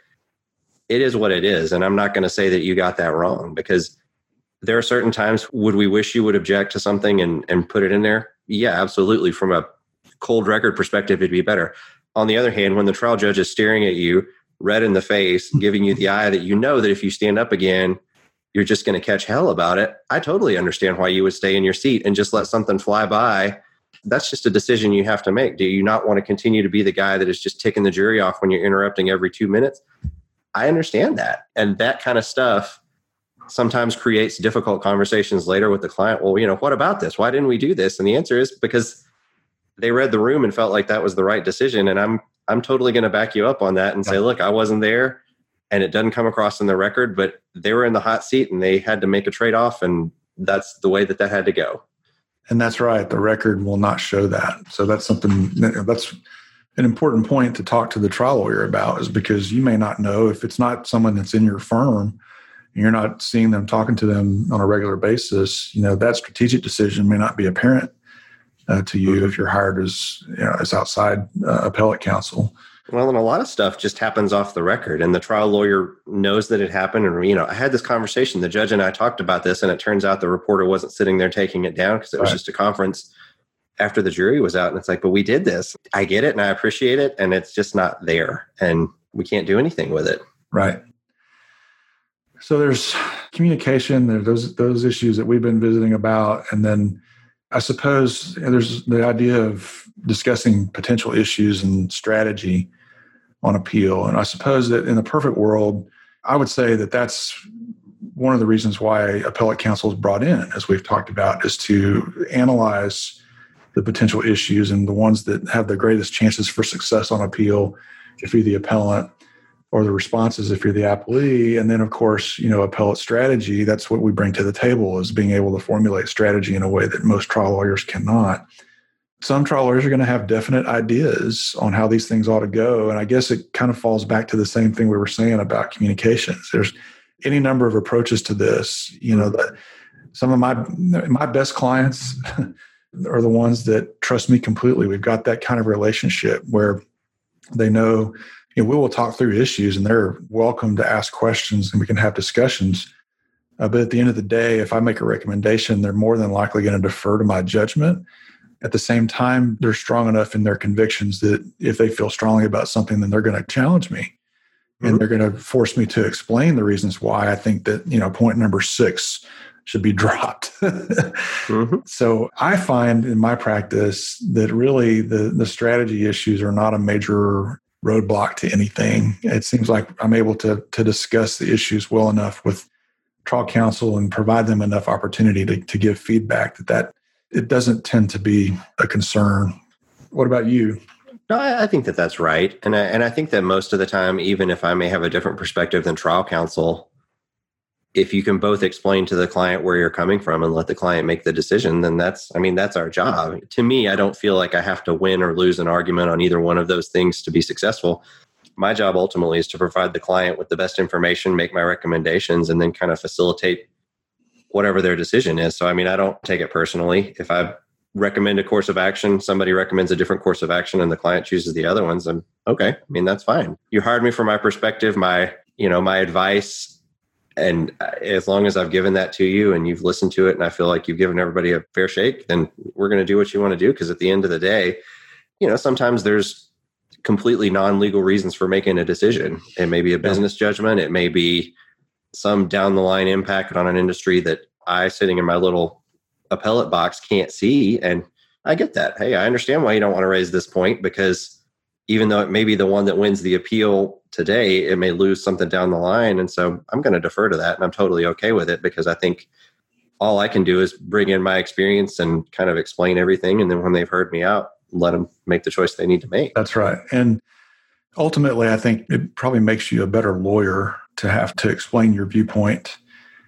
it is what it is. And I'm not going to say that you got that wrong, because there are certain times, would we wish you would object to something and, and put it in there? Yeah, absolutely. From a cold record perspective, it'd be better. On the other hand, when the trial judge is staring at you, red in the face, giving you the eye that you know that if you stand up again, you're just going to catch hell about it, I totally understand why you would stay in your seat and just let something fly by. That's just a decision you have to make. Do you not want to continue to be the guy that is just ticking the jury off when you're interrupting every two minutes? I understand that. And that kind of stuff sometimes creates difficult conversations later with the client. Well, you know, what about this? Why didn't we do this? And the answer is because they read the room and felt like that was the right decision. And I'm I'm totally going to back you up on that and say, look, I wasn't there and it doesn't come across in the record, but they were in the hot seat and they had to make a trade-off, and that's the way that that had to go. And that's right. The record will not show that. So that's something, that's an important point to talk to the trial lawyer about, is because you may not know, if it's not someone that's in your firm and you're not seeing them, talking to them on a regular basis, you know, that strategic decision may not be apparent Uh, to you if you're hired as, you know, as outside uh, appellate counsel. Well, and a lot of stuff just happens off the record, and the trial lawyer knows that it happened. And, you know, I had this conversation, the judge and I talked about this, and it turns out the reporter wasn't sitting there taking it down because it was right. just a conference after the jury was out. And it's like, but we did this. I get it and I appreciate it. And it's just not there, and we can't do anything with it. Right. So there's communication, there's those, those issues that we've been visiting about. And then I suppose there's the idea of discussing potential issues and strategy on appeal. And I suppose that in the perfect world, I would say that that's one of the reasons why appellate counsel is brought in, as we've talked about, is to analyze the potential issues and the ones that have the greatest chances for success on appeal, if you're the appellant, or the responses if you're the appellee. And then, of course, you know, appellate strategy, that's what we bring to the table, is being able to formulate strategy in a way that most trial lawyers cannot. Some trial lawyers are going to have definite ideas on how these things ought to go. And I guess it kind of falls back to the same thing we were saying about communications. There's any number of approaches to this. You know, that some of my my best clients are the ones that trust me completely. We've got that kind of relationship where they know, you know, we will talk through issues and they're welcome to ask questions and we can have discussions. Uh, but at the end of the day, if I make a recommendation, they're more than likely going to defer to my judgment. At the same time, they're strong enough in their convictions that if they feel strongly about something, then they're going to challenge me. Mm-hmm. And they're going to force me to explain the reasons why I think that, you know, point number six should be dropped. mm-hmm. So I find in my practice that really the, the strategy issues are not a major roadblock to anything. It seems like I'm able to, to discuss the issues well enough with trial counsel and provide them enough opportunity to, to give feedback that, that it doesn't tend to be a concern. What about you? No, I, I think that that's right. And I, and I think that most of the time, even if I may have a different perspective than trial counsel, if you can both explain to the client where you're coming from and let the client make the decision, then that's, I mean, that's our job. To me, I don't feel like I have to win or lose an argument on either one of those things to be successful. My job ultimately is to provide the client with the best information, make my recommendations, and then kind of facilitate whatever their decision is. So, I mean, I don't take it personally. If I recommend a course of action, somebody recommends a different course of action and the client chooses the other ones, I'm okay. I mean, that's fine. You hired me for my perspective, my, you know, my advice. And as long as I've given that to you and you've listened to it and I feel like you've given everybody a fair shake, then we're going to do what you want to do. Because at the end of the day, you know, sometimes there's completely non-legal reasons for making a decision. It may be a business judgment. It may be some down the line impact on an industry that I, sitting in my little appellate box can't see. And I get that. Hey, I understand why you don't want to raise this point, because even though it may be the one that wins the appeal today, it may lose something down the line. And so I'm going to defer to that. And I'm totally okay with it, because I think all I can do is bring in my experience and kind of explain everything. And then when they've heard me out, let them make the choice they need to make. That's right. And ultimately, I think it probably makes you a better lawyer to have to explain your viewpoint.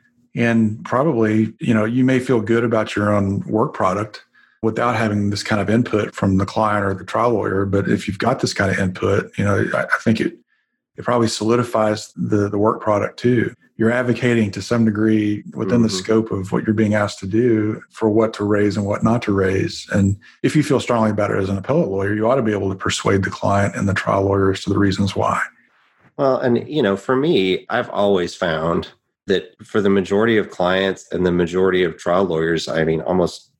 And probably, you know, you may feel good about your own work product without having this kind of input from the client or the trial lawyer. But if you've got this kind of input, you know, I, I think it it probably solidifies the, the work product too. You're advocating to some degree within mm-hmm. the scope of what you're being asked to do for what to raise and what not to raise. And if you feel strongly about it as an appellate lawyer, you ought to be able to persuade the client and the trial lawyer as to the reasons why. Well, and, you know, for me, I've always found that for the majority of clients and the majority of trial lawyers, I mean, almost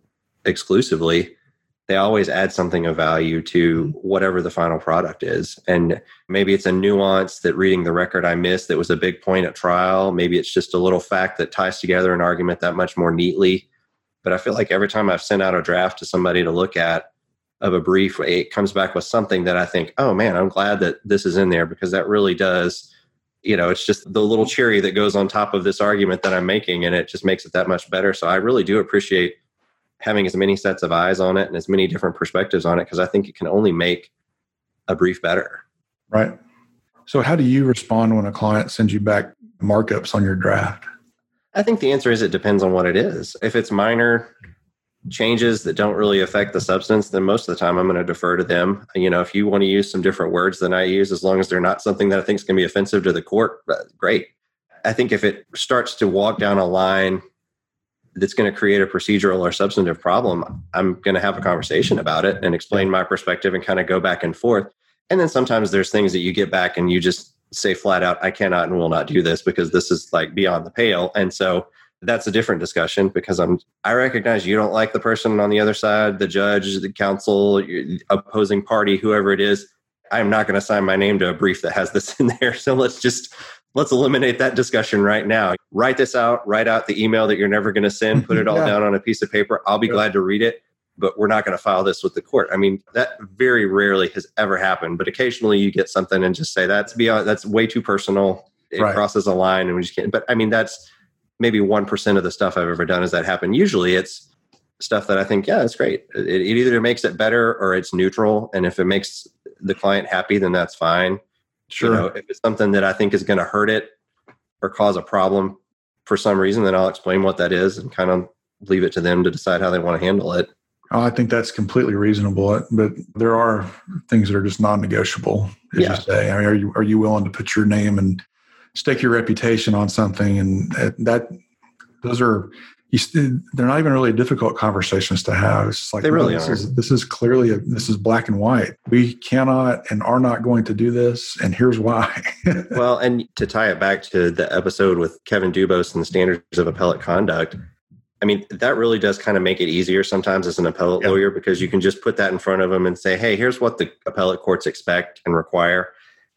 exclusively, they always add something of value to whatever the final product is. And maybe it's a nuance that reading the record I missed that was a big point at trial. Maybe it's just a little fact that ties together an argument that much more neatly. But I feel like every time I've sent out a draft to somebody to look at of a brief, it comes back with something that I think, oh man, I'm glad that this is in there, because that really does, you know, it's just the little cherry that goes on top of this argument that I'm making, and it just makes it that much better. So I really do appreciate having as many sets of eyes on it and as many different perspectives on it, because I think it can only make a brief better. Right. So how do you respond when a client sends you back markups on your draft? I think the answer is it depends on what it is. If it's minor changes that don't really affect the substance, then most of the time I'm going to defer to them. You know, if you want to use some different words than I use, as long as they're not something that I think is going to be offensive to the court, great. I think if it starts to walk down a line that's going to create a procedural or substantive problem, I'm going to have a conversation about it and explain my perspective and kind of go back and forth. And then sometimes there's things that you get back and you just say flat out, I cannot and will not do this because this is like beyond the pale. And so that's a different discussion, because I'm, I recognize you don't like the person on the other side, the judge, the counsel, opposing party, whoever it is. I'm not going to sign my name to a brief that has this in there. So let's just, let's eliminate that discussion right now. Write this out, write out the email that you're never going to send, put it all yeah. down on a piece of paper. I'll be yeah. glad to read it, but we're not going to file this with the court. I mean, that very rarely has ever happened, but occasionally you get something and just say, that's beyond, that's way too personal. It right. crosses a line and we just can't, but I mean, that's maybe one percent of the stuff I've ever done is that happen. Usually it's stuff that I think, yeah, that's great. It, it either makes it better or it's neutral. And if it makes the client happy, then that's fine. Sure. You know, if it's something that I think is going to hurt it or cause a problem for some reason, then I'll explain what that is and kind of leave it to them to decide how they want to handle it. Oh, I think that's completely reasonable, but there are things that are just non-negotiable, as yeah. you say. I mean, are you are you willing to put your name and stake your reputation on something? And that those are you, they're not even really difficult conversations to have. It's like they really no, this are. Is, this is clearly a, this is black and white. We cannot and are not going to do this, and here's why. Well, and to tie it back to the episode with Kevin Dubose and the standards of appellate conduct, I mean, that really does kind of make it easier sometimes as an appellate yep. lawyer, because you can just put that in front of them and say, hey, here's what the appellate courts expect and require.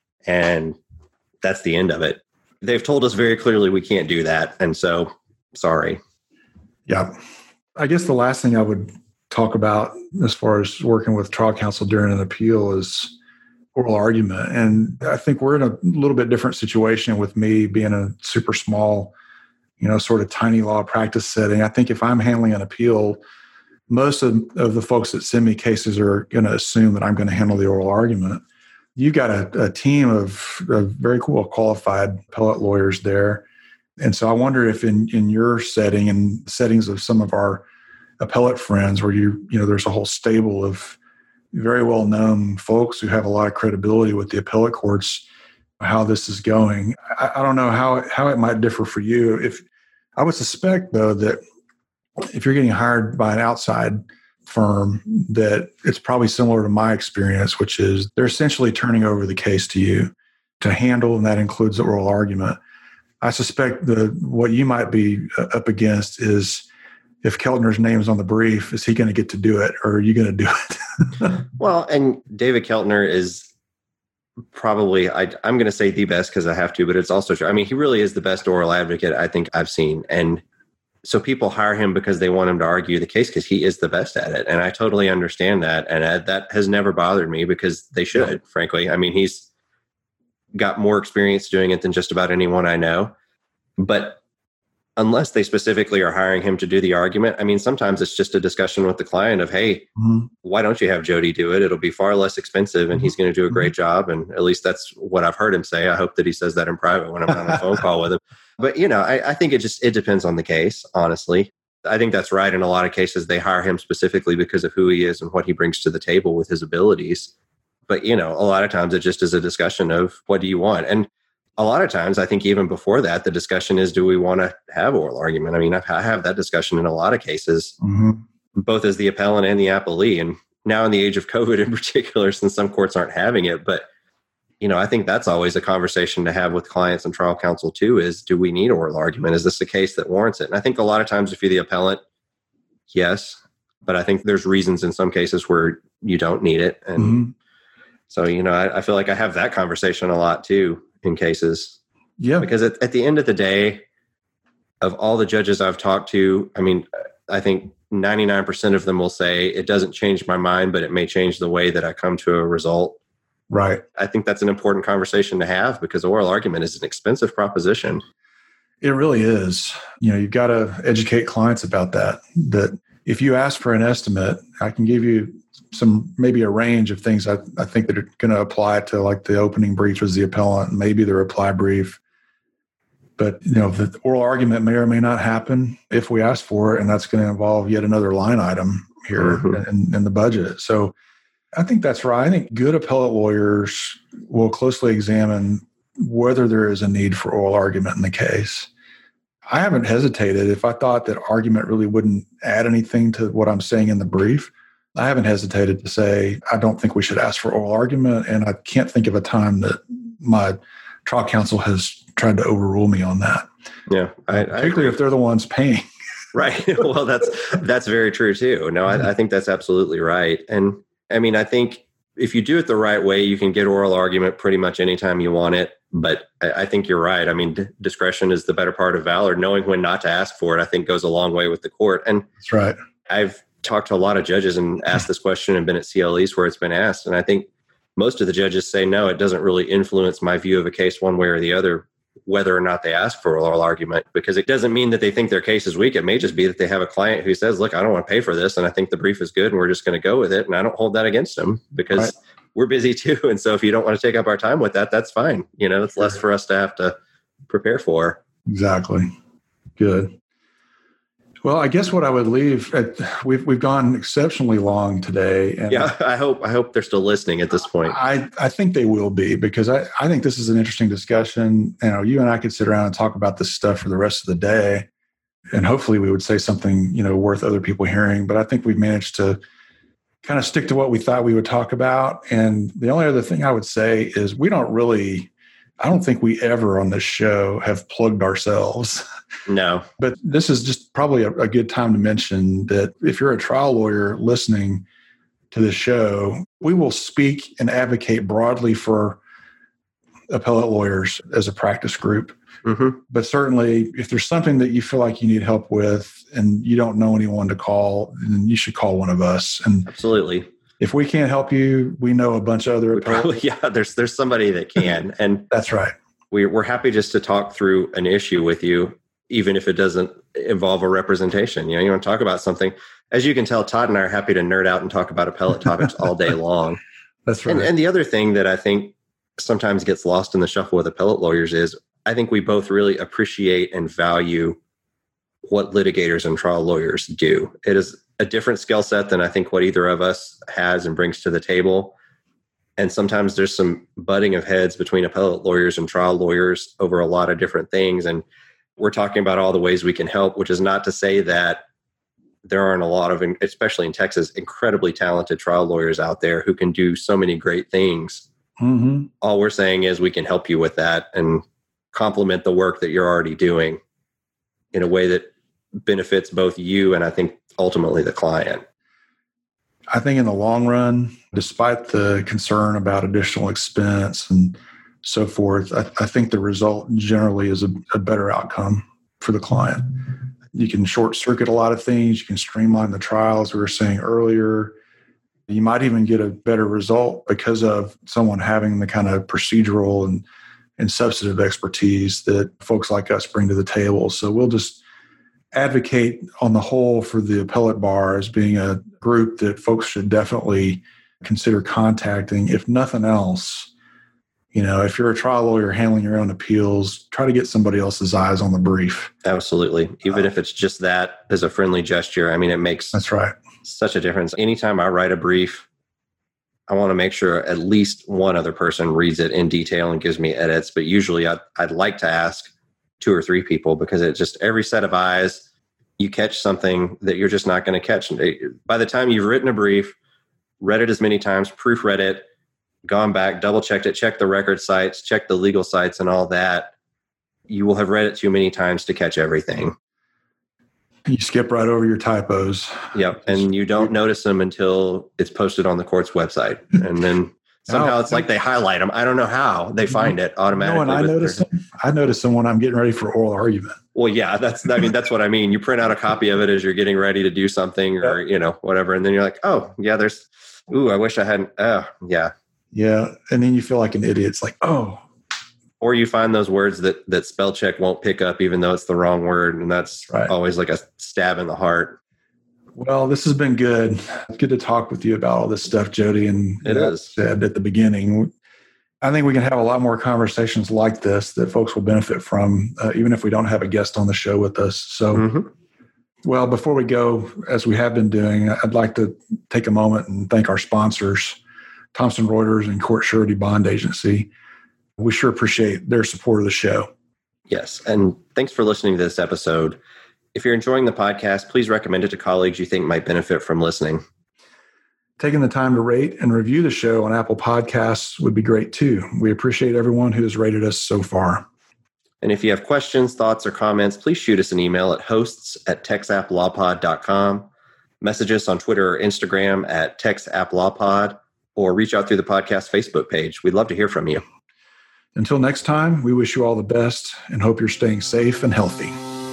And that's the end of it. They've told us very clearly we can't do that. And so, sorry. Yeah. I guess the last thing I would talk about as far as working with trial counsel during an appeal is oral argument. And I think we're in a little bit different situation with me being a super small, you know, sort of tiny law practice setting. I think if I'm handling an appeal, most of, of the folks that send me cases are going to assume that I'm going to handle the oral argument. You've got a, a team of, of very cool qualified appellate lawyers there. And so I wonder if in, in your setting and settings of some of our appellate friends where you, you know, there's a whole stable of very well-known folks who have a lot of credibility with the appellate courts, how this is going. I, I don't know how, how it might differ for you. If I would suspect, though, that if you're getting hired by an outside firm, that it's probably similar to my experience, which is they're essentially turning over the case to you to handle, and that includes the oral argument. I suspect that what you might be up against is if Keltner's name is on the brief, is he going to get to do it, or are you going to do it? Well, and David Keltner is probably, I, I'm going to say the best because I have to, but it's also true. I mean, he really is the best oral advocate I think I've seen. And So people hire him because they want him to argue the case because he is the best at it. And I totally understand that. And I, that has never bothered me because they should, yeah. frankly. I mean, he's got more experience doing it than just about anyone I know. But unless they specifically are hiring him to do the argument, I mean, sometimes it's just a discussion with the client of, hey, mm-hmm. why don't you have Jody do it? It'll be far less expensive and he's going to do a great job. And at least that's what I've heard him say. I hope that he says that in private when I'm on a phone call with him. But, you know, I, I think it just, it depends on the case, honestly. I think that's right. In a lot of cases, they hire him specifically because of who he is and what he brings to the table with his abilities. But, you know, a lot of times it just is a discussion of what do you want? And a lot of times, I think even before that, the discussion is, do we want to have oral argument? I mean, I've, I have that discussion in a lot of cases, mm-hmm. both as the appellant and the appellee. And now in the age of COVID in particular, since some courts aren't having it, but, you know, I think that's always a conversation to have with clients and trial counsel too, is do we need oral argument? Is this a case that warrants it? And I think a lot of times if you're the appellant, yes, but I think there's reasons in some cases where you don't need it. And mm-hmm. so, you know, I, I feel like I have that conversation a lot too. In cases. Yeah. Because at, at the end of the day, of all the judges I've talked to, I mean, I think ninety-nine percent of them will say it doesn't change my mind, but it may change the way that I come to a result. Right. I think that's an important conversation to have because oral argument is an expensive proposition. It really is. You know, you've got to educate clients about that, that if you ask for an estimate, I can give you some, maybe a range of things I, I think that are going to apply to, like the opening brief as the appellant, maybe the reply brief. But, you know, the oral argument may or may not happen if we ask for it, and that's going to involve yet another line item here mm-hmm. in, in the budget. So I think that's right. I think good appellate lawyers will closely examine whether there is a need for oral argument in the case. I haven't hesitated. If I thought that argument really wouldn't add anything to what I'm saying in the brief, I haven't hesitated to say, I don't think we should ask for oral argument. And I can't think of a time that my trial counsel has tried to overrule me on that. Yeah. I, I Particularly agree. if they're the ones paying. Right. Well, that's, that's very true too. No, I, I think that's absolutely right. And I mean, I think if you do it the right way, you can get oral argument pretty much anytime you want it. But I, I think you're right. I mean, d- discretion is the better part of valor. Knowing when not to ask for it, I think goes a long way with the court. And that's right. I've talked to a lot of judges and asked this question and been at C L Es where it's been asked. And I think most of the judges say, no, it doesn't really influence my view of a case one way or the other, whether or not they ask for oral argument, because it doesn't mean that they think their case is weak. It may just be that they have a client who says, look, I don't want to pay for this. And I think the brief is good and we're just going to go with it. And I don't hold that against them because right. we're busy too. And so if you don't want to take up our time with that, that's fine. You know, it's less for us to have to prepare for. Exactly. Good. Well, I guess what I would leave at, we've we've gone exceptionally long today. And yeah, I hope I hope they're still listening at this point. I, I think they will be, because I, I think this is an interesting discussion. You know, you and I could sit around and talk about this stuff for the rest of the day, and hopefully we would say something, you know, worth other people hearing. But I think we've managed to kind of stick to what we thought we would talk about. And the only other thing I would say is we don't really, I don't think we ever on this show have plugged ourselves. No. But this is just probably a, a good time to mention that if you're a trial lawyer listening to this show, we will speak and advocate broadly for appellate lawyers as a practice group. Mm-hmm. But certainly, if there's something that you feel like you need help with and you don't know anyone to call, then you should call one of us. And absolutely. If we can't help you, we know a bunch of other probably, yeah, there's there's somebody that can. And that's right. We, we're happy just to talk through an issue with you, even if it doesn't involve a representation. You know, you want to talk about something. As you can tell, Todd and I are happy to nerd out and talk about appellate topics all day long. That's right. And, and the other thing that I think sometimes gets lost in the shuffle with appellate lawyers is I think we both really appreciate and value what litigators and trial lawyers do. It is a different skill set than I think what either of us has and brings to the table. And sometimes there's some butting of heads between appellate lawyers and trial lawyers over a lot of different things. And we're talking about all the ways we can help, which is not to say that there aren't a lot of, especially in Texas, incredibly talented trial lawyers out there who can do so many great things. Mm-hmm. All we're saying is we can help you with that and complement the work that you're already doing in a way that benefits both you and I think ultimately the client. I think in the long run, despite the concern about additional expense and so forth, I, I think the result generally is a, a better outcome for the client. You can short circuit a lot of things. You can streamline the trial, as we were saying earlier. You might even get a better result because of someone having the kind of procedural and, and substantive expertise that folks like us bring to the table. So we'll just advocate on the whole for the appellate bar as being a group that folks should definitely consider contacting. If nothing else, you know, if you're a trial lawyer handling your own appeals, try to get somebody else's eyes on the brief. Absolutely. Even uh, if it's just that as a friendly gesture, I mean, it makes that's right. such a difference. Anytime I write a brief, I want to make sure at least one other person reads it in detail and gives me edits. But usually I'd, I'd like to ask two or three people, because it just every set of eyes, you catch something that you're just not going to catch. By the time you've written a brief, read it as many times, proofread it, gone back, double checked it, checked the record sites, checked the legal sites and all that, you will have read it too many times to catch everything. You skip right over your typos. Yep. And you don't notice them until it's posted on the court's website. And then somehow no, it's like they highlight them. I don't know how they find it automatically. No, and I notice them. I notice them when I'm getting ready for oral argument. Well, yeah, that's, I mean, that's what I mean. You print out a copy of it as you're getting ready to do something or, you know, whatever. And then you're like, oh yeah, there's, ooh, I wish I hadn't. Oh yeah. Yeah. And then you feel like an idiot. It's like, oh. Or you find those words that, that spell check won't pick up, even though it's the wrong word. And that's right. Always like a stab in the heart. Well, this has been good. It's good to talk with you about all this stuff, Jody. And it is. Said at the beginning, I think we can have a lot more conversations like this that folks will benefit from, uh, even if we don't have a guest on the show with us. So, mm-hmm. Well, before we go, as we have been doing, I'd like to take a moment and thank our sponsors, Thomson Reuters and Court Surety Bond Agency. We sure appreciate their support of the show. Yes. And thanks for listening to this episode. If you're enjoying the podcast, please recommend it to colleagues you think might benefit from listening. Taking the time to rate and review the show on Apple Podcasts would be great too. We appreciate everyone who has rated us so far. And if you have questions, thoughts, or comments, please shoot us an email at hosts at texaplawpod dot com. Message us on Twitter or Instagram at texaplawpod, or reach out through the podcast Facebook page. We'd love to hear from you. Until next time, we wish you all the best and hope you're staying safe and healthy.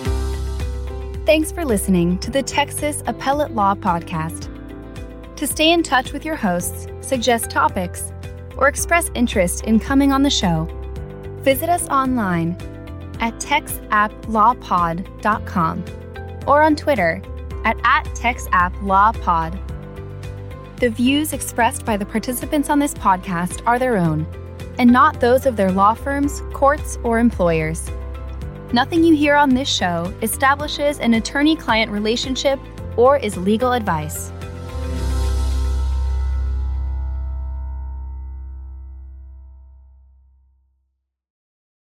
Thanks for listening to the Texas Appellate Law Podcast. To stay in touch with your hosts, suggest topics, or express interest in coming on the show, visit us online at texaplawpod dot com or on Twitter at, at texaplawpod. The views expressed by the participants on this podcast are their own, and not those of their law firms, courts, or employers. Nothing you hear on this show establishes an attorney-client relationship or is legal advice.